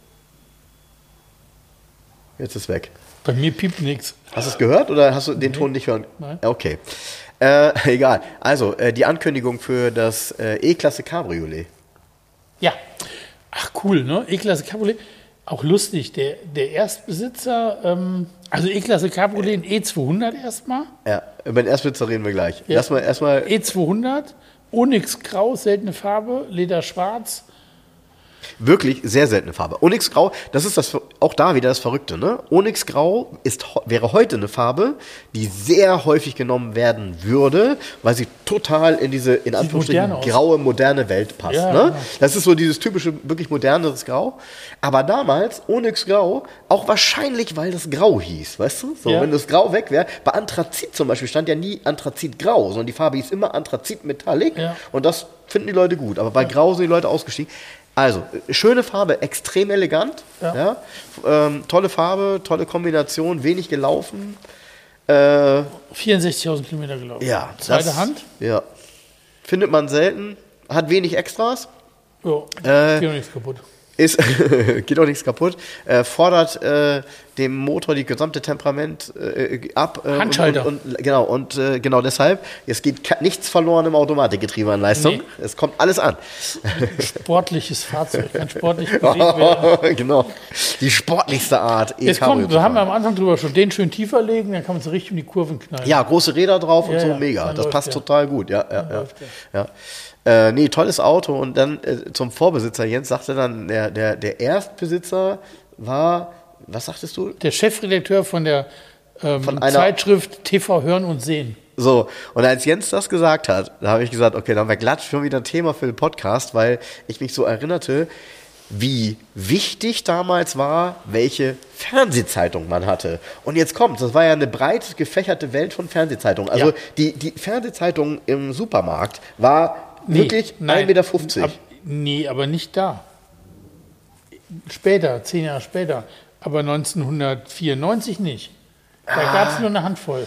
Jetzt ist weg. Bei mir piept nichts. Hast du es gehört oder hast du den nee. Ton nicht hören? Nein. Okay. Äh, egal. Also, äh, die Ankündigung für das äh, E-Klasse Cabriolet. Ja. Ach, cool, ne? E-Klasse Cabriolet. Auch lustig. Der, der Erstbesitzer, ähm, also E-Klasse Cabriolet, ein E zweihundert erstmal. Ja, über den Erstbesitzer reden wir gleich. Ja. Lass mal erstmal. E zweihundert, Onyx Grau, seltene Farbe, Leder schwarz. Wirklich sehr seltene Farbe. Onyx Grau, das ist das, auch da wieder das Verrückte, ne? Onyx Grau ist, wäre heute eine Farbe, die sehr häufig genommen werden würde, weil sie total in diese, in Anführungsstrichen, graue, moderne Welt passt, ja, ne? Ja. Das ist so dieses typische, wirklich moderneres Grau. Aber damals, Onyx Grau, auch wahrscheinlich, weil das Grau hieß, weißt du? So, ja. Wenn das Grau weg wäre, bei Anthrazit zum Beispiel stand ja nie Anthrazit Grau, sondern die Farbe hieß immer Anthrazit Metallic, ja. Und das finden die Leute gut. Aber bei ja. Grau sind die Leute ausgestiegen. Also, schöne Farbe, extrem elegant, ja. Ja? Ähm, tolle Farbe, tolle Kombination, wenig gelaufen. Äh, vierundsechzigtausend Kilometer gelaufen. Ja. Zweite das, Hand. Ja. Findet man selten, hat wenig Extras. Ja, äh, geht auch nichts kaputt. Ist, geht auch nichts kaputt. Äh, fordert äh, dem Motor die gesamte Temperament äh, ab. Äh, Handschalter. Und, und, und, genau, und äh, genau deshalb, es geht nichts verloren im Automatikgetriebe an Leistung. Nee. Es kommt alles an. Sportliches Fahrzeug, kann sportlich bewegt werden. Genau, die sportlichste Art. Jetzt kommt, da haben wir am Anfang drüber schon, den schön tiefer legen, dann kann man so richtig um die Kurven knallen. Ja, große Räder drauf ja, und so, ja, mega. Das läuft, passt ja. total gut. Ja, ja, ja. Läuft, ja. ja. Äh, nee, tolles Auto. Und dann äh, zum Vorbesitzer Jens sagte dann, der, der, der Erstbesitzer war, was sagtest du? Der Chefredakteur von der ähm, von einer Zeitschrift T V Hören und Sehen. So, und als Jens das gesagt hat, da habe ich gesagt, okay, dann haben wir glatt schon wieder ein Thema für den Podcast, weil ich mich so erinnerte, wie wichtig damals war, welche Fernsehzeitung man hatte. Und jetzt kommt, das war ja eine breit gefächerte Welt von Fernsehzeitungen. Also ja. die, die Fernsehzeitung im Supermarkt war nee, wirklich ein Meter fünfzig. Ab, Nee, aber nicht da. Später, zehn Jahre später. Aber neunzehnhundertvierundneunzig nicht. Da ah. gab es nur eine Handvoll.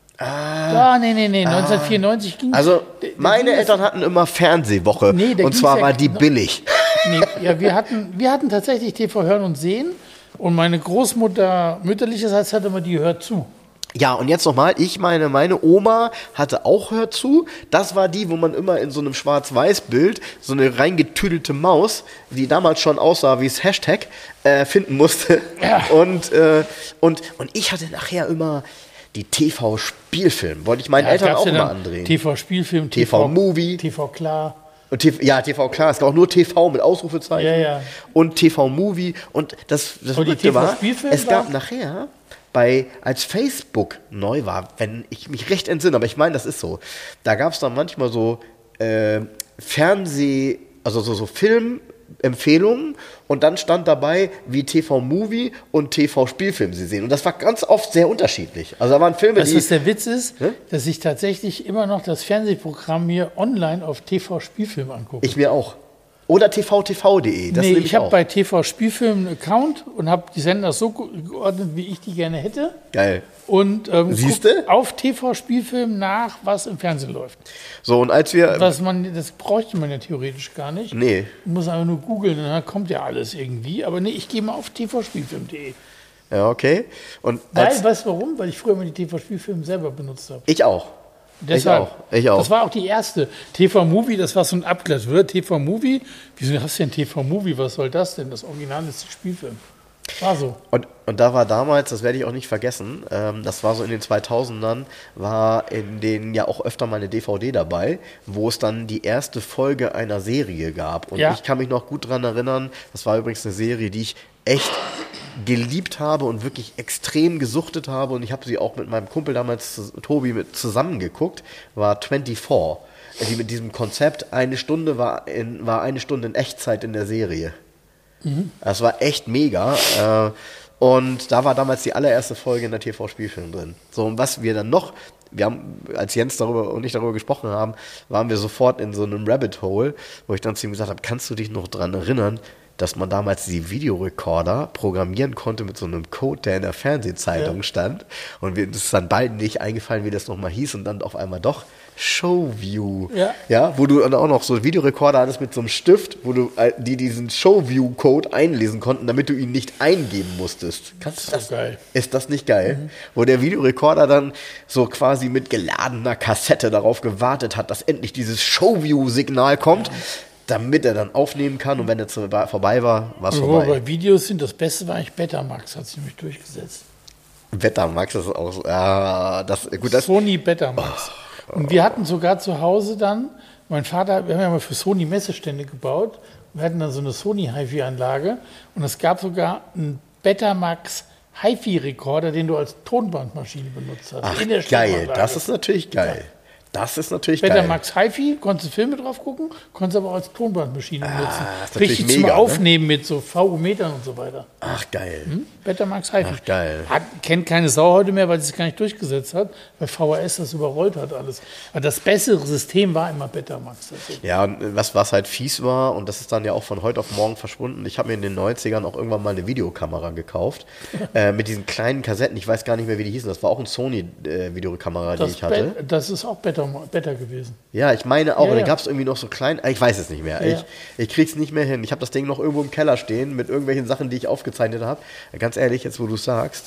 Ah, nee, nee, nee, neunzehnhundertvierundneunzig ging. Also, meine Eltern hatten immer Fernsehwoche. Nee, und zwar ja war die billig. Nee, ja, wir hatten, wir hatten tatsächlich T V Hören und Sehen. Und meine Großmutter mütterlicherseits hatte immer die Hört zu. Ja, und jetzt nochmal, ich meine, meine Oma hatte auch Hört zu. Das war die, wo man immer in so einem Schwarz-Weiß-Bild so eine reingetüdelte Maus, die damals schon aussah wie das Hashtag, äh, finden musste. Ja. Und, äh, und, und ich hatte nachher immer die T V-Spielfilm. Wollte ich meinen ja, Eltern auch ja mal andrehen. T V-Spielfilm, T V-Movie. T V Klar. Und T V, ja, T V klar, es gab auch nur T V mit Ausrufezeichen. Ja, ja. Und T V-Movie. Und das, das und die war, es gab war? nachher, bei, als Facebook neu war, wenn ich mich recht entsinne, aber ich meine, das ist so, da gab es dann manchmal so äh, Fernseh, also so, so Filmempfehlungen und dann stand dabei, wie T V-Movie und T V-Spielfilm sie sehen. Und das war ganz oft sehr unterschiedlich. Also da waren Filme, weißt, die... Was der Witz ist, hm? dass ich tatsächlich immer noch das Fernsehprogramm mir online auf T V-Spielfilm angucke. Ich mir auch. Oder T V T V punkt de. Nee, ich habe bei T V-Spielfilm einen Account und habe die Sender so geordnet, wie ich die gerne hätte. Geil. Und ähm, Siehste? auf T V-Spielfilm nach, was im Fernsehen läuft. So, und als wir... Was man, das bräuchte man ja theoretisch gar nicht. Nee. Man muss einfach nur googeln und dann kommt ja alles irgendwie. Aber nee, ich gehe mal auf T V Spielfilm punkt de. Ja, okay. Und Weil, weißt du warum? Weil ich früher mal die T V-Spielfilme selber benutzt habe. Ich auch. Deshalb, ich auch. Ich auch. Das war auch die erste. T V-Movie, das war so ein Abklatsch. T V-Movie, wieso hast du denn T V-Movie? Was soll das denn? Das Original ist der Spielfilm. War so. Und, und da war damals, das werde ich auch nicht vergessen, ähm, das war so in den zweitausendern, war in denen ja auch öfter mal eine D V D dabei, wo es dann die erste Folge einer Serie gab. Und ja. ich kann mich noch gut dran erinnern, das war übrigens eine Serie, die ich echt geliebt habe und wirklich extrem gesuchtet habe, und ich habe sie auch mit meinem Kumpel damals, Tobi, mit zusammengeguckt, war vierundzwanzig. Die mit diesem Konzept, eine Stunde war, in, war eine Stunde in Echtzeit in der Serie. Mhm. Das war echt mega. Äh, und da war damals die allererste Folge in der T V-Spielfilm drin. So, und was wir dann noch, wir haben, als Jens darüber und ich darüber gesprochen haben, waren wir sofort in so einem Rabbit Hole, wo ich dann zu ihm gesagt habe, kannst du dich noch dran erinnern, dass man damals die Videorekorder programmieren konnte mit so einem Code, der in der Fernsehzeitung ja. stand. Und wir, es ist dann beiden nicht eingefallen, wie das nochmal hieß, und dann auf einmal doch Showview. Ja. Ja, wo du dann auch noch so Videorekorder hattest mit so einem Stift, wo du die diesen Showview-Code einlesen konnten, damit du ihn nicht eingeben musstest. Kannst du das? So geil. Ist das nicht geil? Mhm. Wo der Videorekorder dann so quasi mit geladener Kassette darauf gewartet hat, dass endlich dieses Showview-Signal kommt. Ja. Damit er dann aufnehmen kann, und wenn er zu, vorbei war, war es vorbei. Bei Videos sind, das Beste war eigentlich Betamax, hat sich nämlich durchgesetzt. Betamax ist auch so, ja, das, gut, das Sony Betamax. Oh, und wir hatten sogar zu Hause dann, mein Vater, wir haben ja mal für Sony Messestände gebaut, wir hatten dann so eine Sony Hi-Fi-Anlage, und es gab sogar einen Betamax Hi-Fi-Rekorder, den du als Tonbandmaschine benutzt hast. Ach, in der geil, das ist natürlich geil. Ja. Das ist natürlich Betamax geil. Betamax Hi-Fi, konntest du Filme drauf gucken, konntest aber auch als Tonbandmaschine ah, nutzen. Richtig mega, zum Aufnehmen, ne? Mit so V U-Metern und so weiter. Ach, geil. Hm? Betamax Hi-Fi. Ach, geil. Hat, kennt keine Sau heute mehr, weil es sich gar nicht durchgesetzt hat, weil V H S das überrollt hat alles. Aber das bessere System war immer Betamax. Ja, und was, was halt fies war, und das ist dann ja auch von heute auf morgen verschwunden, ich habe mir in den neunzigern auch irgendwann mal eine Videokamera gekauft, äh, mit diesen kleinen Kassetten, ich weiß gar nicht mehr, wie die hießen, das war auch eine Sony-Videokamera, äh, die ich hatte. Be- das ist auch Beta, Beta gewesen. Ja, ich meine auch, ja, und dann ja. gab es irgendwie noch so klein, ich weiß es nicht mehr, ja. ich, ich krieg's nicht mehr hin. Ich habe das Ding noch irgendwo im Keller stehen mit irgendwelchen Sachen, die ich aufgezeichnet habe. Ganz ehrlich, jetzt wo du es sagst,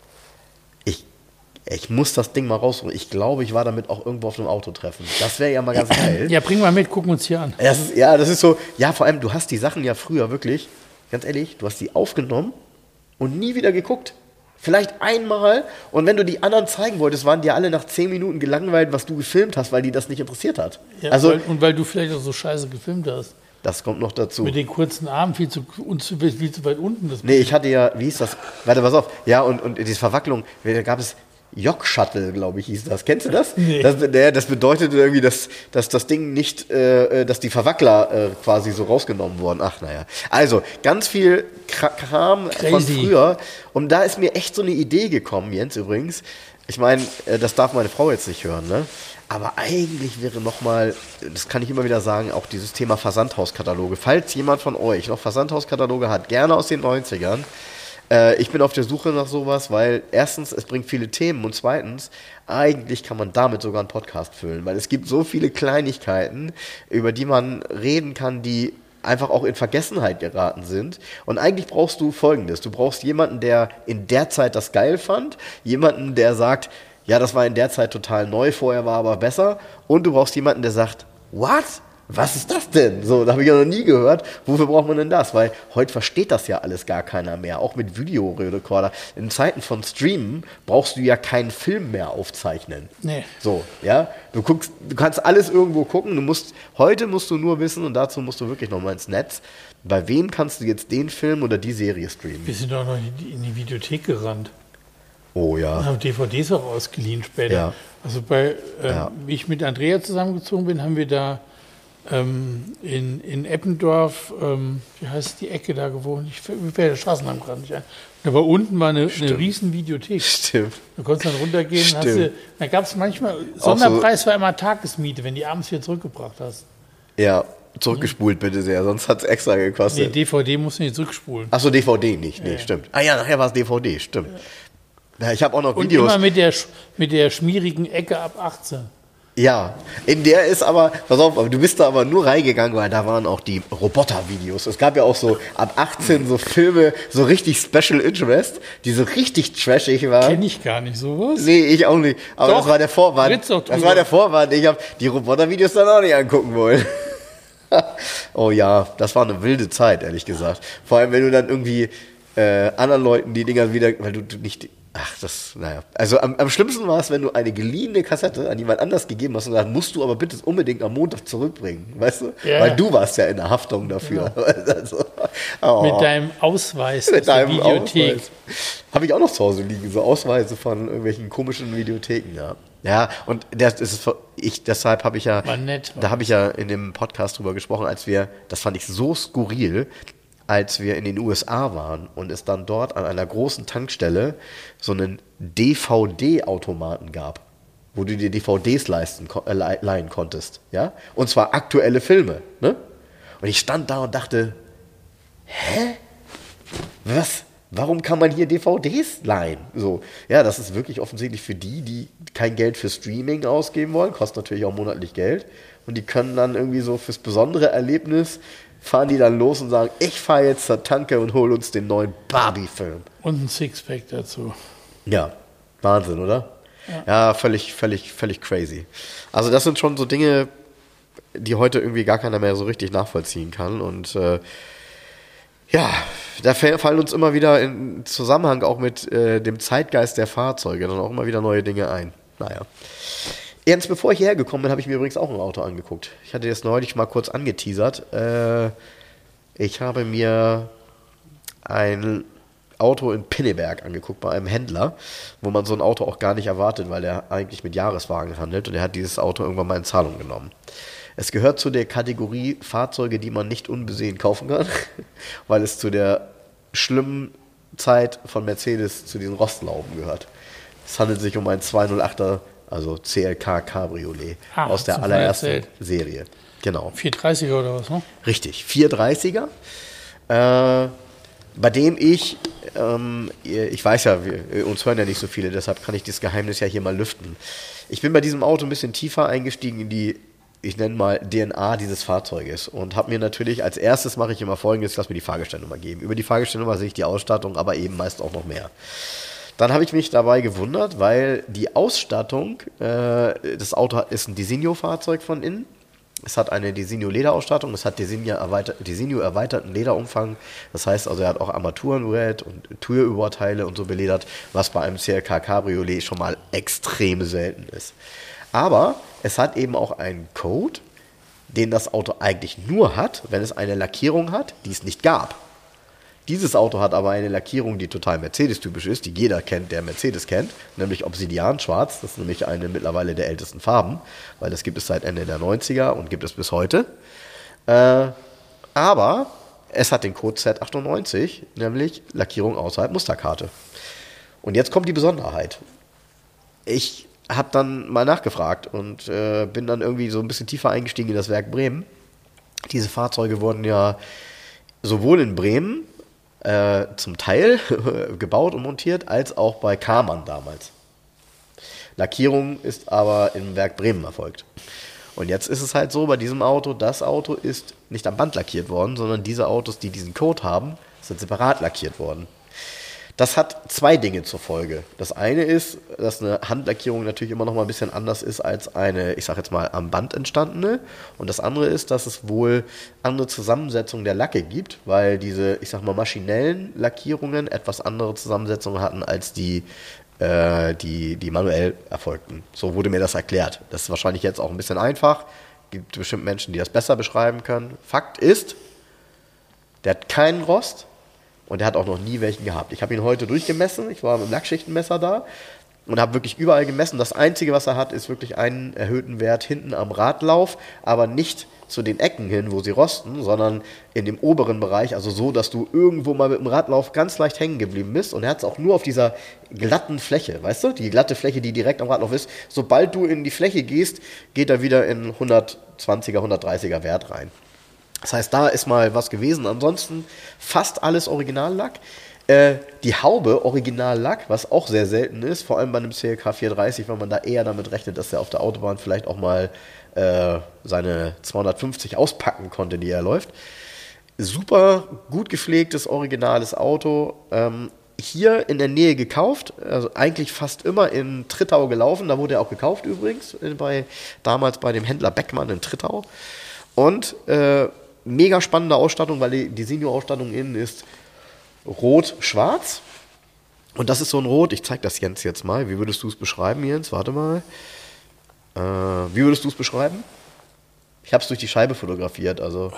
ich, ich muss das Ding mal rausholen. Ich glaube, ich war damit auch irgendwo auf einem Autotreffen. Das wäre ja mal ganz geil. Ja, bring mal mit, gucken wir uns hier an. Das ist, ja, das ist so, ja, vor allem, du hast die Sachen ja früher wirklich, ganz ehrlich, du hast die aufgenommen und nie wieder geguckt. Vielleicht einmal, und wenn du die anderen zeigen wolltest, waren die alle nach zehn Minuten gelangweilt, was du gefilmt hast, weil die das nicht interessiert hat. Ja, also, weil, und weil du vielleicht auch so scheiße gefilmt hast. Das kommt noch dazu. Mit den kurzen Armen viel zu, viel zu weit unten. Das nee, ich hatte ja, wie hieß das? Warte, pass auf. Ja, und, und diese Verwacklung, da gab es Jog-Shuttle, glaube ich, hieß das. Kennst du das? Nee. Das, das bedeutet irgendwie, dass, dass das Ding nicht, äh, dass die Verwackler äh, quasi so rausgenommen wurden. Ach, naja. Also, ganz viel Kram Crazy. Von früher. Und da ist mir echt so eine Idee gekommen, Jens, übrigens. ich meine, das darf meine Frau jetzt nicht hören, ne? Aber eigentlich wäre nochmal, das kann ich immer wieder sagen, auch dieses Thema Versandhauskataloge. Falls jemand von euch noch Versandhauskataloge hat, gerne aus den neunzigern. Äh, ich bin auf der Suche nach sowas, weil erstens, es bringt viele Themen und zweitens, eigentlich kann man damit sogar einen Podcast füllen, weil es gibt so viele Kleinigkeiten, über die man reden kann, die einfach auch in Vergessenheit geraten sind. Und eigentlich brauchst du Folgendes. Du brauchst jemanden, der in der Zeit das geil fand, jemanden, der sagt, ja, das war in der Zeit total neu, vorher war aber besser. Und du brauchst jemanden, der sagt, what? Was ist das denn? So, da habe ich ja noch nie gehört. Wofür braucht man denn das? Weil heute versteht das ja alles gar keiner mehr. Auch mit Videorekorder. In Zeiten von Streamen brauchst du ja keinen Film mehr aufzeichnen. Nee. So, ja. Du guckst, du kannst alles irgendwo gucken. Du musst, heute musst du nur wissen, und dazu musst du wirklich nochmal ins Netz, bei wem kannst du jetzt den Film oder die Serie streamen? Wir sind doch noch in die, in die Videothek gerannt. Oh ja. Und haben D V Ds auch ausgeliehen später. Ja. Also bei, ähm, Ja. wie ich mit Andrea zusammengezogen bin, haben wir da ähm, in, in Eppendorf, ähm, wie heißt die Ecke da gewohnt? Ich mir fällt der Straßennamen gerade nicht ein. Da war unten mal eine, eine riesen Videothek. Stimmt. Du konntest dann runtergehen. Stimmt. Hast du, da gab es manchmal, Sonderpreis war immer Tagesmiete, wenn die abends wieder zurückgebracht hast. Ja, zurückgespult bitte sehr, sonst hat es extra Nee, gekostet. D V D musst du nicht zurückspulen. Achso, D V D nicht, nee, Ja. stimmt. Ah ja, nachher war es D V D, stimmt. Ja, ich habe auch noch Und Videos. immer mit der, sch- mit der schmierigen Ecke ab achtzehn. Ja, in der ist aber, pass auf, du bist da aber nur reingegangen, weil da waren auch die Roboter-Videos. Es gab ja auch so ab achtzehn so Filme, so richtig Special Interest, die so richtig trashig waren. Kenn ich gar nicht sowas. Nee, ich auch nicht. Aber Doch, das war der Vorwand. Ritz doch Das drüber. war der Vorwand. Ich habe die Roboter-Videos dann auch nicht angucken wollen. Oh ja, das war eine wilde Zeit, ehrlich gesagt. Vor allem, wenn du dann irgendwie äh, anderen Leuten die Dinger wieder, weil du, du nicht, ach, das, naja. Also am, am schlimmsten war es, wenn du eine geliehene Kassette an jemand anders gegeben hast und gesagt, musst du aber bitte unbedingt am Montag zurückbringen, weißt du? Ja. Weil du warst ja in der Haftung dafür. Also, oh. Mit deinem Ausweis Mit aus der deinem Videothek. Ausweis. Habe ich auch noch zu Hause liegen, so Ausweise von irgendwelchen komischen Videotheken, ja. Ja, und das ist ich, deshalb habe ich ja, War nett, da habe ich ja in dem Podcast drüber gesprochen, als wir, das fand ich so skurril, als wir in den U S A waren und es dann dort an einer großen Tankstelle so einen D V D-Automaten gab, wo du dir D V Ds leisten, äh, leihen konntest, ja, und zwar aktuelle Filme, ne? Und ich stand da und dachte, hä? Was? Warum kann man hier D V Ds leihen? So, ja, das ist wirklich offensichtlich für die, die kein Geld für Streaming ausgeben wollen, kostet natürlich auch monatlich Geld. Und die können dann irgendwie so fürs besondere Erlebnis, fahren die dann los und sagen, ich fahre jetzt zur Tanke und hole uns den neuen Barbie-Film. Und ein Sixpack dazu. Ja, Wahnsinn, oder? Ja, ja völlig, völlig, völlig crazy. Also das sind schon so Dinge, die heute irgendwie gar keiner mehr so richtig nachvollziehen kann. Und äh, ja, da fallen uns immer wieder im Zusammenhang auch mit äh, dem Zeitgeist der Fahrzeuge dann auch immer wieder neue Dinge ein. Naja. Ernst, bevor ich hierher gekommen bin, habe ich mir übrigens auch ein Auto angeguckt. Ich hatte das neulich mal kurz angeteasert. Äh, ich habe mir ein Auto in Pinneberg angeguckt bei einem Händler, wo man so ein Auto auch gar nicht erwartet, weil er eigentlich mit Jahreswagen handelt und er hat dieses Auto irgendwann mal in Zahlung genommen. Es gehört zu der Kategorie Fahrzeuge, die man nicht unbesehen kaufen kann, weil es zu der schlimmen Zeit von Mercedes zu diesen Rostlauben gehört. Es handelt sich um ein zweihundertachter, also C L K Cabriolet Ah, aus der hast du allerersten vorhin erzählt. Serie. Genau. vierhundertdreißiger oder was, ne? Richtig, vierhundertdreißiger, äh, bei dem ich, ähm, ich weiß ja, wir, uns hören ja nicht so viele, deshalb kann ich das Geheimnis ja hier mal lüften. Ich bin bei diesem Auto ein bisschen tiefer eingestiegen in die, ich nenne mal D N A dieses Fahrzeuges und habe mir natürlich, als erstes mache ich immer Folgendes, lass mir die Fahrgestellnummer geben. Über die Fahrgestellnummer sehe ich die Ausstattung, aber eben meist auch noch mehr. Dann habe ich mich dabei gewundert, weil die Ausstattung, äh, das Auto ist ein Designo-Fahrzeug von innen. Es hat eine Designo-Lederausstattung, es hat Designo, erweiter, Designo erweiterten Lederumfang. Das heißt also, er hat auch Armaturenbrett und Türüberteile und so beledert, was bei einem C L K Cabriolet schon mal extrem selten ist. Aber es hat eben auch einen Code, den das Auto eigentlich nur hat, wenn es eine Lackierung hat, die es nicht gab. Dieses Auto hat aber eine Lackierung, die total Mercedes-typisch ist, die jeder kennt, der Mercedes kennt, nämlich Obsidian-Schwarz. Das ist nämlich eine mittlerweile der ältesten Farben, weil das gibt es seit Ende der neunziger und gibt es bis heute. Äh, aber es hat den Code Z achtundneunzig, nämlich Lackierung außerhalb Musterkarte. Und jetzt kommt die Besonderheit. ich habe dann mal nachgefragt und äh, bin dann irgendwie so ein bisschen tiefer eingestiegen in das Werk Bremen. Diese Fahrzeuge wurden ja sowohl in Bremen äh, zum Teil gebaut und montiert, als auch bei Karmann damals. Lackierung ist aber im Werk Bremen erfolgt. Und jetzt ist es halt so, bei diesem Auto, das Auto ist nicht am Band lackiert worden, sondern diese Autos, die diesen Code haben, sind separat lackiert worden. Das hat zwei Dinge zur Folge. Das eine ist, dass eine Handlackierung natürlich immer noch mal ein bisschen anders ist als eine, ich sag jetzt mal, am Band entstandene. Und das andere ist, dass es wohl andere Zusammensetzungen der Lacke gibt, weil diese, ich sag mal, maschinellen Lackierungen etwas andere Zusammensetzungen hatten als die Die, die manuell erfolgten. So wurde mir das erklärt. Das ist wahrscheinlich jetzt auch ein bisschen einfach. Gibt bestimmt Menschen, die das besser beschreiben können. Fakt ist, der hat keinen Rost und der hat auch noch nie welchen gehabt. Ich habe ihn heute durchgemessen. Ich war mit dem Lackschichtenmesser da und habe wirklich überall gemessen. Das Einzige, was er hat, ist wirklich einen erhöhten Wert hinten am Radlauf, aber nicht zu den Ecken hin, wo sie rosten, sondern in dem oberen Bereich, also so, dass du irgendwo mal mit dem Radlauf ganz leicht hängen geblieben bist. Und er hat es auch nur auf dieser glatten Fläche, weißt du, die glatte Fläche, die direkt am Radlauf ist. Sobald du in die Fläche gehst, geht er wieder in hundertzwanziger, hundertdreißiger Wert rein. Das heißt, da ist mal was gewesen. Ansonsten fast alles Originallack. Äh, die Haube Originallack, was auch sehr selten ist, vor allem bei einem C L K vierhundertdreißig, weil man da eher damit rechnet, dass er auf der Autobahn vielleicht auch mal äh, seine zweihundertfünfzig auspacken konnte, die er läuft. Super gut gepflegtes, originales Auto. Ähm, hier in der Nähe gekauft, also eigentlich fast immer in Trittau gelaufen, da wurde er auch gekauft übrigens, bei, damals bei dem Händler Beckmann in Trittau. Und äh, mega spannende Ausstattung, weil die, die Senior-Ausstattung innen ist rot-schwarz. Und das ist so ein Rot, ich zeige das Jens jetzt mal. Wie würdest du es beschreiben, Jens? Warte mal. Äh, wie würdest du es beschreiben? Ich habe es durch die Scheibe fotografiert, also.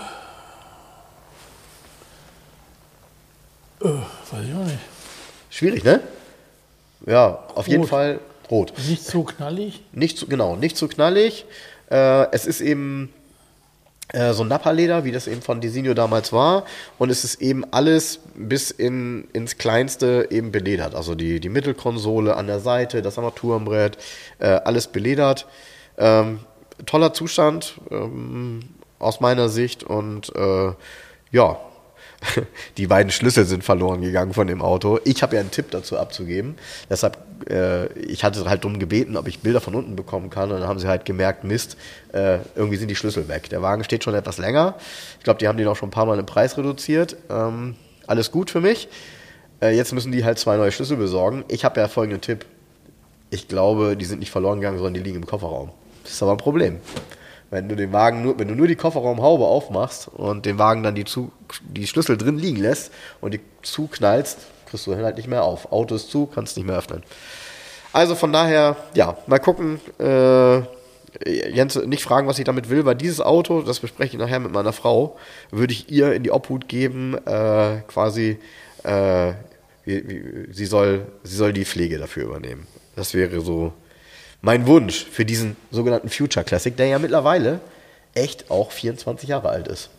Äh, weiß ich auch nicht. Schwierig, ne? Ja, auf Rot. jeden Fall rot. Nicht so knallig? Nicht zu, genau, nicht zu knallig. Äh, es ist eben äh, so ein Nappa-Leder, wie das eben von Designo damals war. Und es ist eben alles bis in, ins Kleinste eben beledert. Also die, die Mittelkonsole an der Seite, das Armaturenbrett, äh, alles beledert. Ähm, toller Zustand ähm, aus meiner Sicht. Und äh, ja, die beiden Schlüssel sind verloren gegangen von dem Auto. Ich habe ja einen Tipp dazu abzugeben. Deshalb, äh, ich hatte halt darum gebeten, ob ich Bilder von unten bekommen kann. Und dann haben sie halt gemerkt, Mist, äh, irgendwie sind die Schlüssel weg. Der Wagen steht schon etwas länger. Ich glaube, die haben den auch schon ein paar Mal im Preis reduziert. Ähm, alles gut für mich. Äh, jetzt müssen die halt zwei neue Schlüssel besorgen. Ich habe ja folgenden Tipp. Ich glaube, die sind nicht verloren gegangen, sondern die liegen im Kofferraum. Das ist aber ein Problem. Wenn du den Wagen nur, wenn du nur die Kofferraumhaube aufmachst und den Wagen dann die, zu, die Schlüssel drin liegen lässt und die zuknallst, kriegst du den halt nicht mehr auf. Auto ist zu, kannst nicht mehr öffnen. Also von daher, ja, mal gucken. Äh, Jens, nicht fragen, was ich damit will, weil dieses Auto, das bespreche ich nachher mit meiner Frau, würde ich ihr in die Obhut geben, äh, quasi, äh, wie, wie, sie, soll, sie soll die Pflege dafür übernehmen. Das wäre so mein Wunsch für diesen sogenannten Future Classic, der ja mittlerweile echt auch vierundzwanzig Jahre alt ist.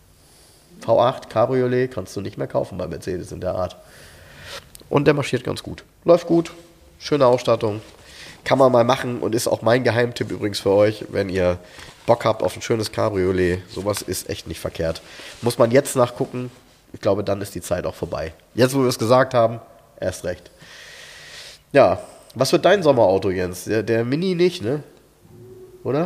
V acht Cabriolet kannst du nicht mehr kaufen bei Mercedes in der Art. Und der marschiert ganz gut. Läuft gut, schöne Ausstattung. Kann man mal machen und ist auch mein Geheimtipp übrigens für euch, wenn ihr Bock habt auf ein schönes Cabriolet. Sowas ist echt nicht verkehrt. Muss man jetzt nachgucken. Ich glaube, dann ist die Zeit auch vorbei. Jetzt, wo wir es gesagt haben, erst recht. Ja, was wird dein Sommerauto, Jens? Der, der Mini nicht, ne? Oder?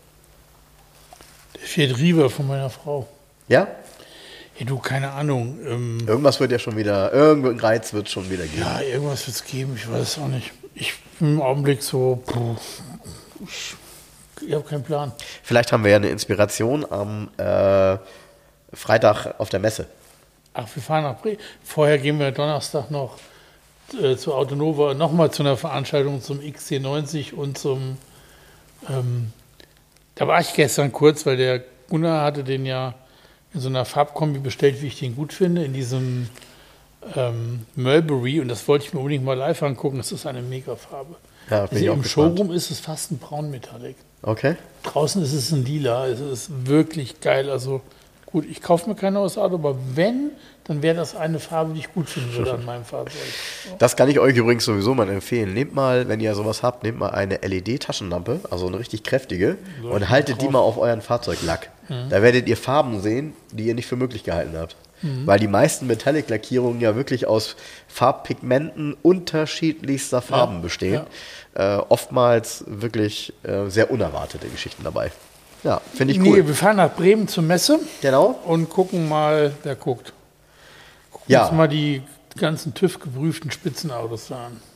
Der Fiat Riva von meiner Frau. Ja? Ja, du, keine Ahnung. Ähm, Irgendwas wird ja schon wieder, irgendein Reiz wird schon wieder geben. ja, irgendwas wird es geben, ich weiß es auch nicht. Ich bin im Augenblick so, puh, ich, ich habe keinen Plan. Vielleicht haben wir ja eine Inspiration am äh, Freitag auf der Messe. Ach, wir fahren nach Bremen. Vorher gehen wir Donnerstag noch äh, zu Autonova, nochmal zu einer Veranstaltung zum X C neunzig und zum, ähm, da war ich gestern kurz, weil der Gunnar hatte den ja in so einer Farbkombi bestellt, wie ich den gut finde, in diesem ähm, Mulberry, und das wollte ich mir unbedingt mal live angucken. Das ist eine Mega-Farbe. Ja, Also im Showroom ist es fast ein Braunmetallic. Okay. Draußen ist es ein Lila. Es ist wirklich geil. Also gut, ich kaufe mir kein neues Auto, aber wenn, dann wäre das eine Farbe, die ich gut finden würde an meinem Fahrzeug. So. Das kann ich euch übrigens sowieso mal empfehlen. Nehmt mal, wenn ihr sowas habt, nehmt mal eine L E D-Taschenlampe, also eine richtig kräftige, so, und haltet die mal auf euren Fahrzeuglack. Mhm. Da werdet ihr Farben sehen, die ihr nicht für möglich gehalten habt. Mhm. Weil die meisten Metallic-Lackierungen ja wirklich aus Farbpigmenten unterschiedlichster Farben ja, bestehen. Ja. Äh, oftmals wirklich äh, sehr unerwartete Geschichten dabei. Ja, finde ich cool. Nee, wir fahren nach Bremen zur Messe. Genau. Und gucken mal, wer guckt. Gucken ja. uns mal die ganzen TÜV-geprüften Spitzenautos da an.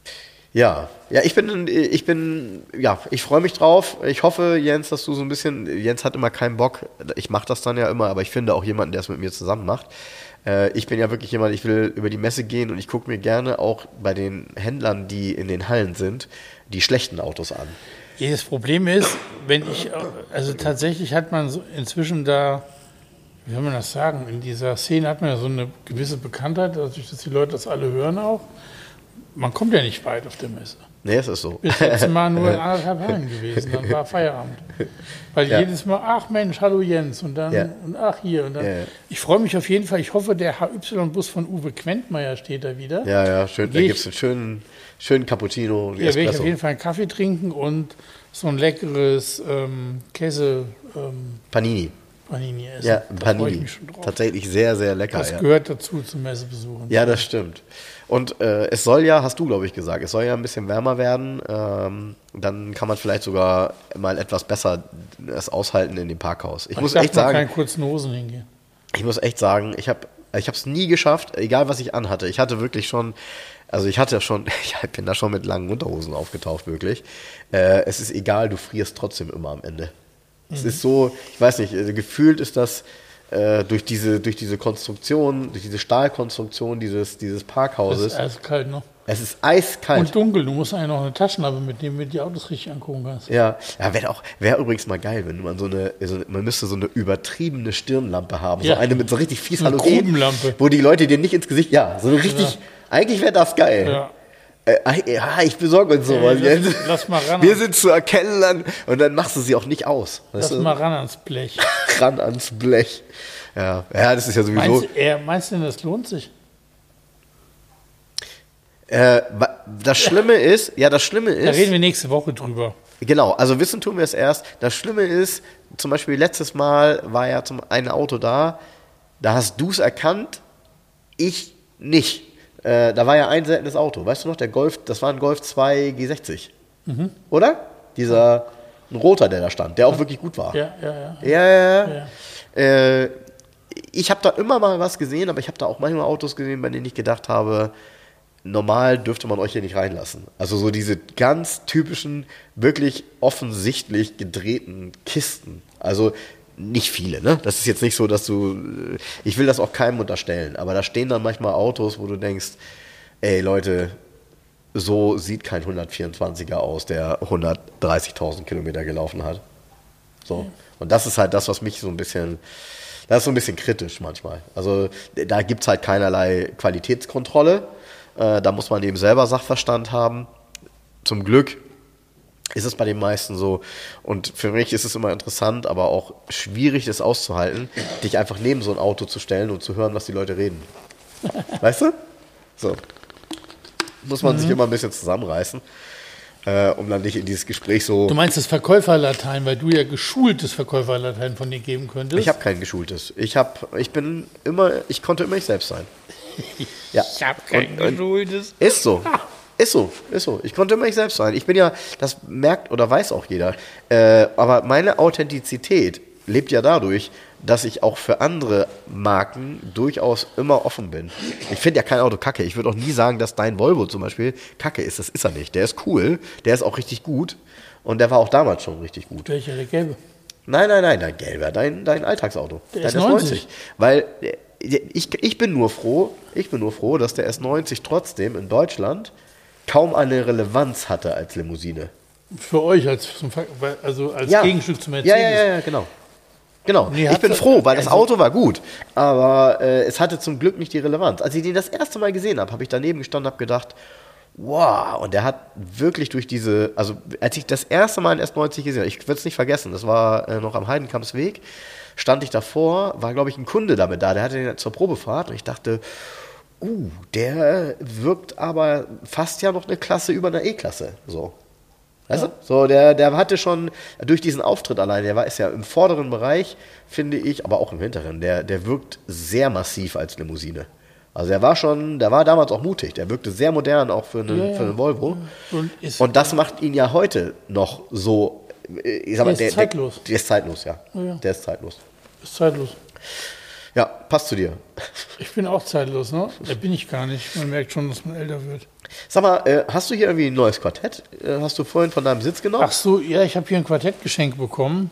Ja, ja, ich bin, ich bin, ja, ich freue mich drauf. Ich hoffe, Jens, dass du so ein bisschen, Jens hat immer keinen Bock. Ich mache das dann ja immer, aber ich finde auch jemanden, der es mit mir zusammen macht. Äh, ich bin ja wirklich jemand, ich will über die Messe gehen und ich gucke mir gerne auch bei den Händlern, die in den Hallen sind, die schlechten Autos an. Das Problem ist, wenn ich, also tatsächlich hat man so inzwischen da, wie soll man das sagen, in dieser Szene hat man ja so eine gewisse Bekanntheit, dadurch, dass die Leute das alle hören auch. Man kommt ja nicht weit auf der Messe. Nee, es ist so. Bis jetzt Mal nur in anderthalb Hallen gewesen, dann war Feierabend. Weil ja. jedes Mal, ach Mensch, hallo Jens, und dann, ja. und ach hier. Und dann. Ja, ja. Ich freue mich auf jeden Fall, ich hoffe, der H Y-Bus von Uwe Quentmeier steht da wieder. Ja, ja, schön, da gibt es einen schönen, schönen Cappuccino und Ja, werde ich auf jeden Fall einen Kaffee trinken und so ein leckeres ähm, Käse... Ähm, Panini. Panini essen. Ja, Panini. Tatsächlich sehr, sehr lecker. Das ja. gehört dazu zum Messebesuchen. Ja, das stimmt. Und äh, es soll ja, hast du glaube ich gesagt, es soll ja ein bisschen wärmer werden. Ähm, dann kann man vielleicht sogar mal etwas besser es aushalten in dem Parkhaus. Ich, ich muss echt sagen, keine kurzen Hosen hingehen. Ich muss echt sagen, ich habe ich es nie geschafft, egal was ich anhatte. Ich hatte wirklich schon, also ich hatte schon, ich bin da schon mit langen Unterhosen aufgetaucht, wirklich. Äh, es ist egal, du frierst trotzdem immer am Ende. Es mhm. ist so, ich weiß nicht, gefühlt ist das äh, durch diese durch diese Konstruktion, durch diese Stahlkonstruktion dieses, dieses Parkhauses. Es ist eiskalt, ne? Es ist eiskalt. Und dunkel, du musst eigentlich noch eine Taschenlampe mitnehmen, damit du die Autos richtig angucken kannst. Ja, ja wäre auch wäre übrigens mal geil, wenn man so eine, so, man müsste so eine übertriebene Stirnlampe haben, ja. so eine mit so richtig fies Halogen, wo die Leute dir nicht ins Gesicht, ja, so richtig, ja. eigentlich wäre das geil. Ja. Äh, ja, ich besorge uns sowas. Hey, lass, lass mal ran. Wir sind zu erkennen dann, und dann machst du sie auch nicht aus. Lass du? mal ran ans Blech. ran ans Blech. Ja, ja, das ist ja sowieso. Meinst, er, meinst du denn, das lohnt sich? Äh, das Schlimme ist, ja, das Schlimme ist. Da reden wir nächste Woche drüber. Genau, also wissen tun wir es erst. Das Schlimme ist, zum Beispiel letztes Mal war ja zum ein Auto da, da hast du es erkannt, ich nicht. Äh, da war ja ein seltenes Auto, weißt du noch, der Golf, das war ein Golf zwei G sechzig, mhm. oder? Dieser, ein roter, der da stand, der auch wirklich gut war. Ja, ja, ja. Ja, ja, ja. ja. Äh, ich habe da immer mal was gesehen, aber ich habe da auch manchmal Autos gesehen, bei denen ich gedacht habe, normal dürfte man euch hier nicht reinlassen. Also so diese ganz typischen, wirklich offensichtlich gedrehten Kisten. Also nicht viele, ne? Das ist jetzt nicht so, dass du, ich will das auch keinem unterstellen, aber da stehen dann manchmal Autos, wo du denkst, ey Leute, so sieht kein hundertvierundzwanziger aus, der hundertdreißigtausend Kilometer gelaufen hat. So. Und das ist halt das, was mich so ein bisschen, das ist so ein bisschen kritisch manchmal. Also da gibt es halt keinerlei Qualitätskontrolle, äh, da muss man eben selber Sachverstand haben. Zum Glück ist es bei den meisten so. Und für mich ist es immer interessant, aber auch schwierig, das auszuhalten, dich einfach neben so ein Auto zu stellen und zu hören, was die Leute reden. Weißt du? So. Muss man mhm. sich immer ein bisschen zusammenreißen, äh, um dann nicht in dieses Gespräch so... Du meinst das Verkäuferlatein, weil du ja geschultes Verkäuferlatein von dir geben könntest? Ich habe kein geschultes. Ich, hab, ich bin immer, ich konnte immer ich selbst sein. Ja. Ich habe kein und, geschultes. Und ist so. Ist so, ist so. Ich konnte immer ich selbst sein. Ich bin ja, das merkt oder weiß auch jeder, äh, aber meine Authentizität lebt ja dadurch, dass ich auch für andere Marken durchaus immer offen bin. Ich finde ja kein Auto kacke. Ich würde auch nie sagen, dass dein Volvo zum Beispiel kacke ist. Das ist er nicht. Der ist cool, der ist auch richtig gut und der war auch damals schon richtig gut. Welcher, der gelbe? Nein, nein, nein, dein gelber, dein, dein Alltagsauto. Der dein S neunzig. Weil ich, ich bin nur froh, ich bin nur froh, dass der S neunzig trotzdem in Deutschland kaum eine Relevanz hatte als Limousine. Für euch, als, also als ja. Gegenstück zum Mercedes? Ja, ja, ja, genau. Genau. Nee, ich bin froh, weil das Auto war gut, aber äh, es hatte zum Glück nicht die Relevanz. Als ich den das erste Mal gesehen habe, habe ich daneben gestanden und habe gedacht, wow, und der hat wirklich durch diese, also als ich das erste Mal in S neunzig gesehen habe, ich würde es nicht vergessen, das war äh, noch am Heidenkampsweg, stand ich davor, war glaube ich ein Kunde damit da, der hatte den zur Probefahrt und ich dachte, uh, der wirkt aber fast ja noch eine Klasse über einer E-Klasse, so. Weißt ja. du? So, der, der hatte schon durch diesen Auftritt allein, der war ist ja im vorderen Bereich, finde ich, aber auch im hinteren, der, der wirkt sehr massiv als Limousine. Also der war schon, der war damals auch mutig, der wirkte sehr modern auch für einen, ja, für einen Volvo. Und, und das macht ihn ja heute noch so, ich sag mal, der ist der, zeitlos. Der, der ist zeitlos, ja. ja. Der ist zeitlos. Ist zeitlos. Ja, passt zu dir. Ich bin auch zeitlos, ne? Da bin ich gar nicht. Man merkt schon, dass man älter wird. Sag mal, äh, hast du hier irgendwie ein neues Quartett? Äh, hast du vorhin von deinem Sitz genommen? Ach so, ja, ich habe hier ein Quartett geschenkt bekommen.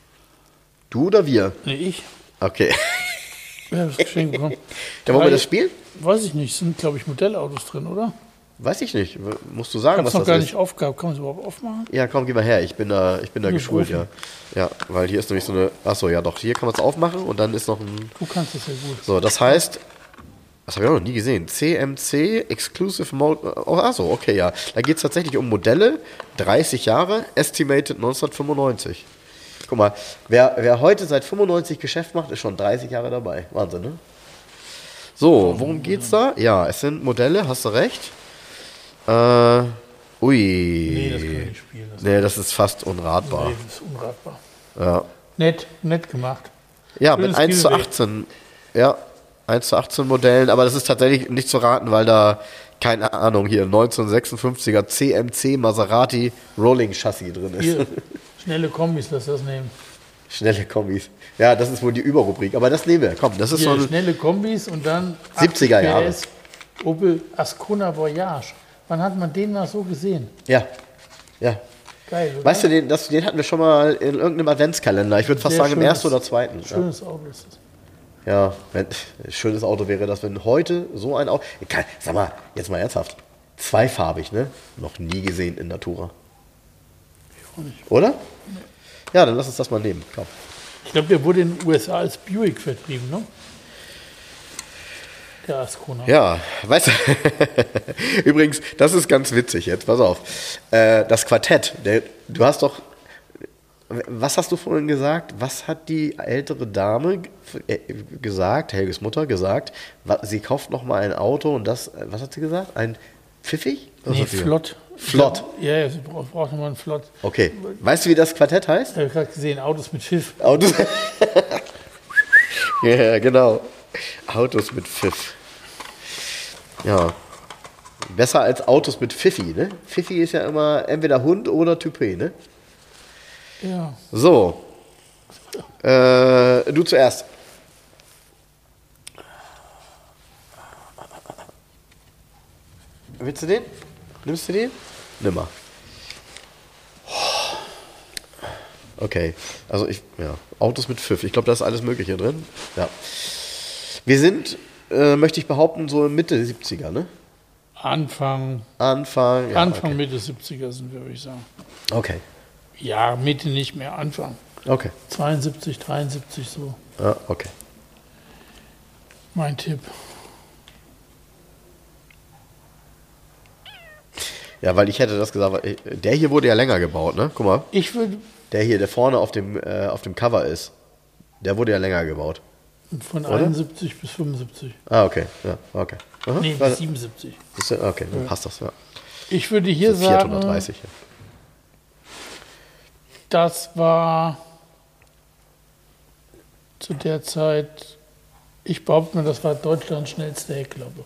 Du oder wir? Nee, ich. Okay. Ja, das Geschenk bekommen. Ja, wollen wir das spielen? Weiß ich nicht. Sind, glaube ich, Modellautos drin, oder? Weiß ich nicht. Musst du sagen, was das ist. Ich habe noch gar nicht aufgehabt. Kann man es überhaupt aufmachen? Ja, komm, geh mal her. Ich bin da, ich bin da geschult, ja. Ja, weil hier ist nämlich so eine... Achso, ja doch. Hier kann man es aufmachen und dann ist noch ein... Du kannst es ja gut. So, das heißt... Das habe ich auch noch nie gesehen. C M C Exclusive Mode... Oh, achso, okay, ja. Da geht es tatsächlich um Modelle. dreißig Jahre. Estimated neunzehnhundertfünfundneunzig. Guck mal, wer, wer heute seit fünfundneunzig Geschäft macht, ist schon dreißig Jahre dabei. Wahnsinn, ne? So, worum geht's da? Ja, es sind Modelle, hast du recht. Äh, ui. Nee, das kann ich nicht spielen. Das nee, das ist fast unratbar. Nee, das ist unratbar. Ja. Nett, nett gemacht. Ja, Schönes mit eins zu achtzehn. Ja, eins zu achtzehn Modellen, aber das ist tatsächlich nicht zu raten, weil da, keine Ahnung, hier neunzehnhundertsechsundfünfziger C M C Maserati Rolling Chassis drin ist. Hier, schnelle Kombis, lass das nehmen. Schnelle Kombis. Ja, das ist wohl die Überrubrik, aber das nehmen wir. Komm, das ist hier, so ein schnelle Kombis und dann siebziger Jahre. Opel Ascona Voyage. Wann hat man den mal so gesehen? Ja, ja. Geil, oder? Weißt du, den, das, den hatten wir schon mal in irgendeinem Adventskalender. Ich würde fast Sehr sagen im schönes, ersten oder zweiten. Schönes ja. Auto ist das. Ja, wenn, schönes Auto wäre das, wenn heute so ein Auto... Kann, sag mal, jetzt mal ernsthaft. Zweifarbig, ne? Noch nie gesehen in Natura. Ich auch nicht. Oder? Nee. Ja, dann lass uns das mal nehmen. Komm. Ich glaube, der wurde in den U S A als Buick vertrieben, ne? Der Ascona. Ja, weißt du, übrigens, das ist ganz witzig jetzt, pass auf. Äh, das Quartett, der, du hast doch, was hast du vorhin gesagt? Was hat die ältere Dame äh, gesagt, Helges Mutter gesagt, sie kauft noch mal ein Auto und das, was hat sie gesagt? Ein Pfiffig? Nee, flott. Flott. Ja, ja, sie braucht, braucht noch mal ein Flott. Okay. Weißt du, wie das Quartett heißt? Ich habe gerade gesehen, Autos mit Pfiff. Autos. Ja, genau. Autos mit Pfiff. Ja. Besser als Autos mit Pfiffi, ne? Pfiffi ist ja immer entweder Hund oder Toupet, ne? Ja. So. Äh, du zuerst. Willst du den? Nimmst du den? Nimm mal. Okay. Also ich, ja. Autos mit Pfiff. Ich glaube, da ist alles Mögliche drin. Ja. Wir sind, äh, möchte ich behaupten, so Mitte siebziger, ne? Anfang. Anfang, ja, Anfang, okay. Mitte siebziger sind wir, würde ich sagen. Okay. Ja, Mitte nicht mehr, Anfang. Okay. zweiundsiebzig, dreiundsiebzig so. Ja, okay. Mein Tipp. Ja, weil ich hätte das gesagt, der hier wurde ja länger gebaut, ne? Guck mal. Ich würde... Der hier, der vorne auf dem, äh, auf dem Cover ist, der wurde ja länger gebaut. Von oder? einundsiebzig bis fünfundsiebzig. Ah, okay. Ja, okay. Aha. Nee, bis siebenundsiebzig. Okay, dann ja. passt das, ja. Ich würde hier so sagen... vierhundertdreißig. Ja. Das war zu der Zeit, ich behaupte mal, das war Deutschlands schnellste Heckklappe.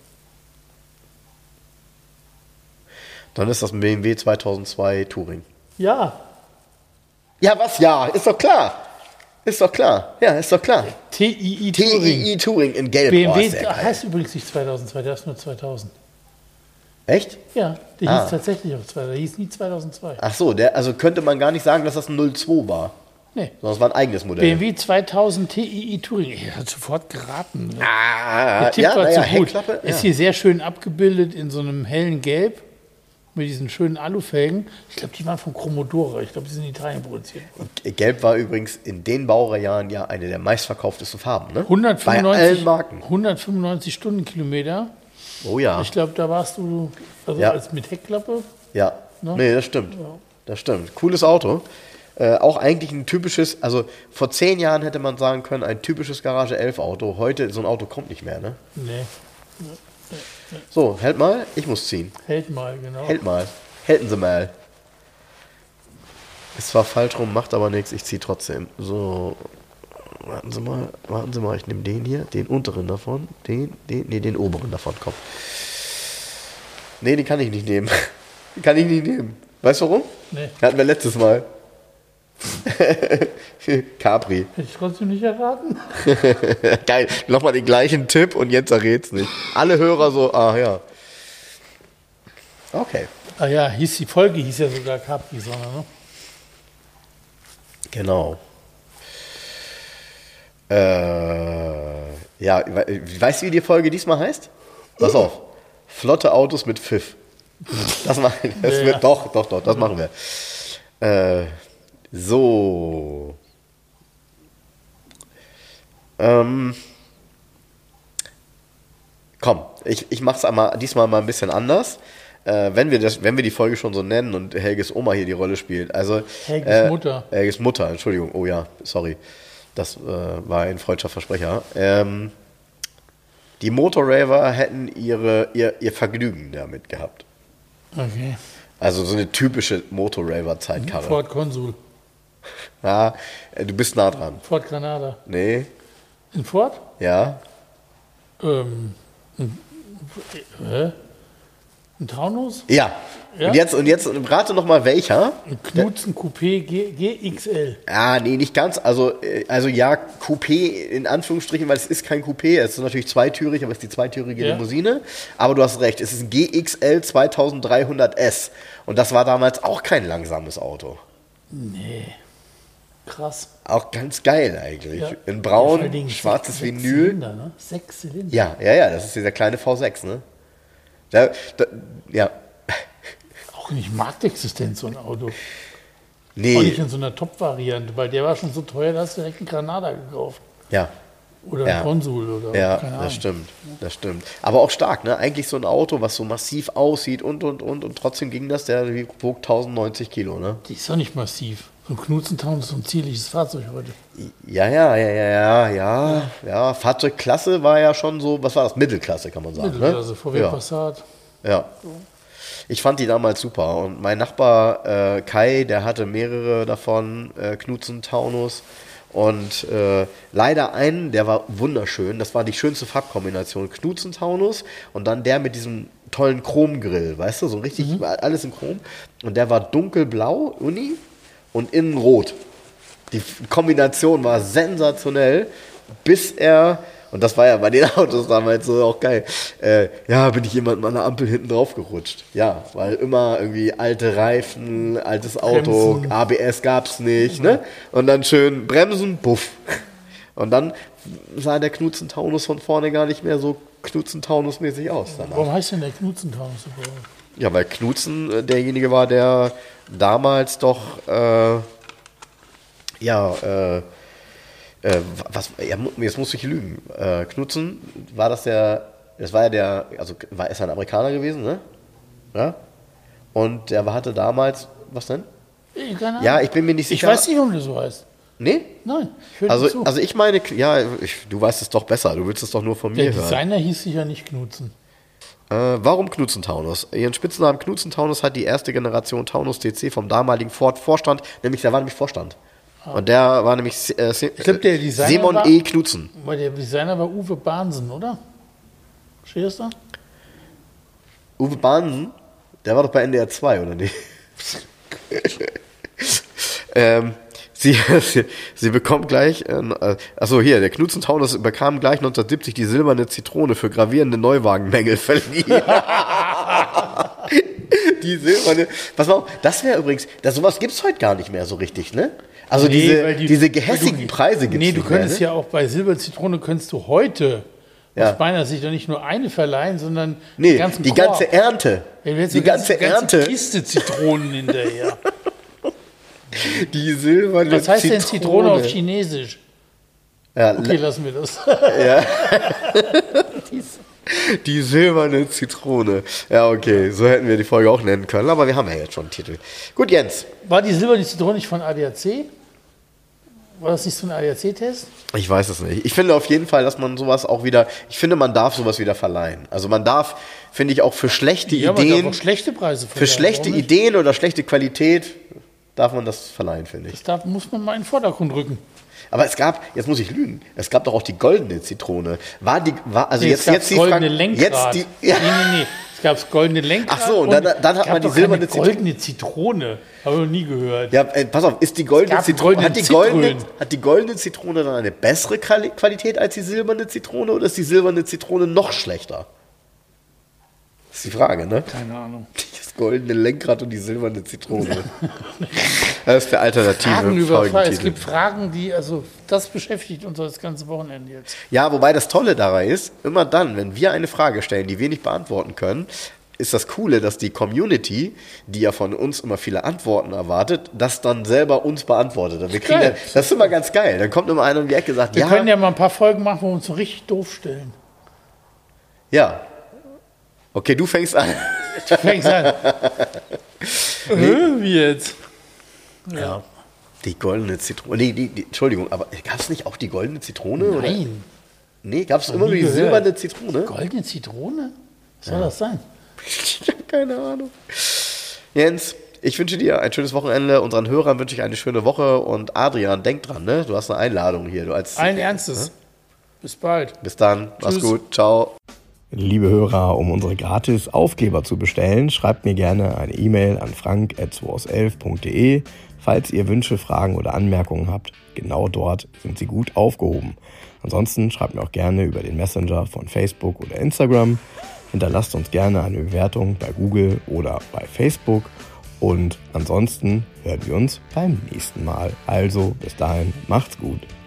Dann ist das ein B M W zweitausendzwei Touring. Ja. Ja, was? Ja, ist doch klar. Ist doch klar. Ja, ist doch klar. T I I Touring. T I I Touring in Gelb. B M W oh, heißt übrigens nicht zweitausendzwei, der ist nur zweitausend. Echt? Ja, der ah. hieß tatsächlich auch zweitausend, der hieß nie zweitausendzwei. Ach so, der, also könnte man gar nicht sagen, dass das ein null zwei war. Nee. Sondern es war ein eigenes Modell. B M W zweitausend T I I Touring. Ich hat sofort geraten. Ne? Ah, der Tipp ja, war ja, zu gut. Heckklappe, Ist ja. hier sehr schön abgebildet in so einem hellen Gelb mit diesen schönen Alufelgen. Ich glaube, die waren von Commodore. Ich glaube, die sind in Italien produziert worden. Gelb war übrigens in den Baujahren ja eine der meistverkauftesten Farben. Ne? hundertfünfundneunzig, Bei allen Marken. hundertfünfundneunzig Stundenkilometer. Oh ja. Ich glaube, da warst du also Ja. als mit Heckklappe. Ja, Ne? nee, das stimmt. Ja. Das stimmt. Cooles Auto. Äh, auch eigentlich ein typisches, also vor zehn Jahren hätte man sagen können, ein typisches Garage elf Auto. Heute, so ein Auto kommt nicht mehr, ne? Nee, So, hält mal, ich muss ziehen. hält mal, genau. Hält mal. Halten Sie mal. Ist zwar falsch rum, macht aber nichts, ich ziehe trotzdem. So, warten Sie mal, warten Sie mal, ich nehme den hier, den unteren davon, den, den, nee, den oberen davon, komm. Nee, den kann ich nicht nehmen. Den kann ich nicht nehmen. Weißt du warum? Nee, Hatten wir letztes Mal. Capri. hätte ich trotzdem nicht erraten. Geil. Nochmal den gleichen Tipp und jetzt errät's nicht. Alle Hörer so, ah ja. Okay. Ah ja, hieß die Folge hieß ja sogar Capri-Sonne, ne? Genau. Äh, ja, we- weißt du, wie die Folge diesmal heißt? Pass auf. Flotte Autos mit Pfiff. Das, machen, das Ja. wird doch, doch, doch, das machen wir. Äh, so. Ähm. Komm, ich, ich mach's einmal, diesmal mal ein bisschen anders. Äh, wenn wir das, wenn wir die Folge schon so nennen und Helges Oma hier die Rolle spielt. Also, Helges äh, Mutter. Helges Mutter, Entschuldigung. Oh ja, sorry. Das äh, war ein freudscher Versprecher. Ähm, die Motorraver hätten ihre, ihr, ihr Vergnügen damit gehabt. Okay. Also so eine typische Motorraver-Zeitkarre. Ford Consul, Ja, äh, du bist nah dran. Ford Granada. Nee, In Ford? ja. Ähm, ein, hä? Ein Taunus? Ja. Ja? Und jetzt, und jetzt rate noch mal welcher. Ein Knutzen Coupé G, GXL. Ah, nee, nicht ganz. Also, äh, also ja, Coupé in Anführungsstrichen, weil es ist kein Coupé, es ist natürlich zweitürig, aber es ist die zweitürige Ja. Limousine. Aber du hast recht, es ist ein G X L zweitausenddreihundert S. Und das war damals auch kein langsames Auto. Nee. Krass. Auch ganz geil eigentlich. Ja. In Ja, vor braun, allen Dingen schwarzes sechs- sechs Vinyl. Zylinder, ne? Sechs Zylinder. Ja, ja, ja, das ist dieser kleine V sechs, ne? Da, da, ja. Auch nicht Marktexistenz, so ein Auto. Auch Nee, nicht in so einer Top-Variante, weil der war schon so teuer, da hast du direkt einen Granada gekauft. ja. Oder Ja. einen Konsul oder Ja, keine Ahnung. das stimmt, das stimmt. Aber auch stark, ne? Eigentlich so ein Auto, was so massiv aussieht und, und, und, und trotzdem ging das, der wog tausendneunzig Kilo, ne? Die ist doch nicht massiv. So ein Knutzentown ist so ein zierliches Fahrzeug heute. Ja, ja, ja, ja, ja, ja, ja. Fahrzeugklasse war ja schon so, was war das? Mittelklasse, kann man sagen, Mittelklasse, ne? V W ja. Passat. Ja. Ich fand die damals super. Und mein Nachbar äh, Kai, der hatte mehrere davon, äh, Knutzen Taunus. Und äh, leider einen, der war wunderschön. Das war die schönste Farbkombination. Knutzen Taunus und dann der mit diesem tollen Chromgrill, weißt du, so richtig alles in Chrom. Und der war dunkelblau, Uni, und innen rot. Die Kombination war sensationell, bis er, und das war ja bei den Autos damals so auch geil, äh, ja, bin ich jemand an der Ampel hinten drauf gerutscht. Ja, weil immer irgendwie alte Reifen, altes Auto, Bremsen. A B S gab's nicht, ne? Und dann schön bremsen, puff. Und dann sah der Knutzen-Taunus von vorne gar nicht mehr so Knutzen-Taunus-mäßig aus. Danach. Warum heißt denn der Knutzentown so? Ja, weil Knutzen äh, derjenige war, der damals doch, äh, ja, äh, äh, was, ja, mu- jetzt muss ich lügen. Äh, Knutzen, war das der, das war ja der, also war, ist er ein Amerikaner gewesen, ne? Ja? Und der war- hatte damals, was denn? Ich, keine Ahnung. Ja, ich bin mir nicht ich sicher. weiß nicht, warum der so heißt. Nee? Nein, ich höre dir Also, zu. also ich meine, ja, ich, du weißt es doch besser, du willst es doch nur von der mir hören. Designer hieß sicher nicht Knutzen. Äh, warum Knutzen-Taunus? Ihren Spitznamen Knutzen-Taunus hat die erste Generation Taunus D C vom damaligen Ford-Vorstand, nämlich, der war nämlich Vorstand. Und der war nämlich äh, Se- Ich glaub, der Designer Simon war- E. Knutzen. Weil der Designer war Uwe Bahnsen, oder? Steht das da? Uwe Bahnsen, der war doch bei N D R zwei, oder nicht? ähm, sie, sie, sie bekommt gleich, äh, achso, hier, der Knutzen-Taunus bekam gleich neunzehnhundertsiebzig die silberne Zitrone für gravierende Neuwagenmängel verliehen. Die silberne, pass mal auf, das wäre übrigens, das, sowas gibt's heute gar nicht mehr so richtig, ne? Also Nee, diese, weil die- diese weil gehässigen du- Preise gibt's Nee, du nicht mehr, könntest ne? ja auch bei Silberzitrone könntest du heute Ja. aus meiner Sicht doch nicht nur eine verleihen, sondern Nee, den ganzen die Korb. ganze Ernte. Ja, du hättest Die so ganze Ernte. Kiste Zitronen hinterher. Die silberne Was heißt denn Zitrone auf Chinesisch? Ja, Okay, lassen wir das. fies. Die silberne Zitrone. Ja, okay, so hätten wir die Folge auch nennen können, aber wir haben ja jetzt schon einen Titel. Gut, Jens. War die silberne Zitrone nicht von A D A C? War das nicht so ein A D A C-Test? Ich weiß es nicht. Ich finde auf jeden Fall, dass man sowas auch wieder, ich finde, man darf sowas wieder verleihen. Also man darf, finde ich, auch für schlechte ja, Ideen, man darf auch schlechte Preise für schlechte Ideen oder schlechte Qualität darf man das verleihen, finde ich. Das darf, muss man mal in den Vordergrund rücken. Aber es gab, jetzt muss ich lügen, es gab doch auch die goldene Zitrone. War die, war, also nee, jetzt, es gab jetzt die goldene Frage, Lenkrad. Jetzt die, ja. Nee, nee, nee. Es gab das goldene Lenkrad. Ach so, und dann, dann hat man die silberne Zitrone. Goldene Zitrone. Habe ich noch nie gehört. Ja, ey, pass auf, ist die goldene Zitrone, hat die goldene, hat die goldene Zitrone dann eine bessere Qualität als die silberne Zitrone oder ist die silberne Zitrone noch schlechter? Das ist die Frage, ne? Keine Ahnung. Das goldene Lenkrad und die silberne Zitrone. Das ist der alternative Fragen über Folgentitel. Es gibt Fragen, die, also das beschäftigt uns das ganze Wochenende jetzt. Ja, wobei das Tolle daran ist, immer dann, wenn wir eine Frage stellen, die wir nicht beantworten können, ist das Coole, dass die Community, die ja von uns immer viele Antworten erwartet, das dann selber uns beantwortet. Und wir kriegen dann, das ist immer ganz geil. Dann kommt immer einer um die Ecke und sagt, wir ja. Wir können ja mal ein paar Folgen machen, wo wir uns so richtig doof stellen. Ja. Okay, du fängst an. Du fängst an. Nee. Wie jetzt? Ja. ja. Die goldene Zitrone. Nee, die, die, Entschuldigung, aber gab es nicht auch die goldene Zitrone? Nein. Oder? Nee, gab es immer nur die gehört. silberne Zitrone? Goldene Zitrone? Was soll ja. das sein? Ich habe keine Ahnung. Jens, ich wünsche dir ein schönes Wochenende. Unseren Hörern wünsche ich eine schöne Woche. Und Adrian, denk dran, ne? Du hast eine Einladung hier. Du als, ein Ernstes. Hm? Bis bald. Bis dann. Tschüss. Mach's gut. Ciao. Liebe Hörer, um unsere gratis Aufkleber zu bestellen, schreibt mir gerne eine E-Mail an frank at zweihundertelf punkt de. Falls ihr Wünsche, Fragen oder Anmerkungen habt, genau dort sind sie gut aufgehoben. Ansonsten schreibt mir auch gerne über den Messenger von Facebook oder Instagram. Hinterlasst uns gerne eine Bewertung bei Google oder bei Facebook. Und ansonsten hören wir uns beim nächsten Mal. Also bis dahin, macht's gut.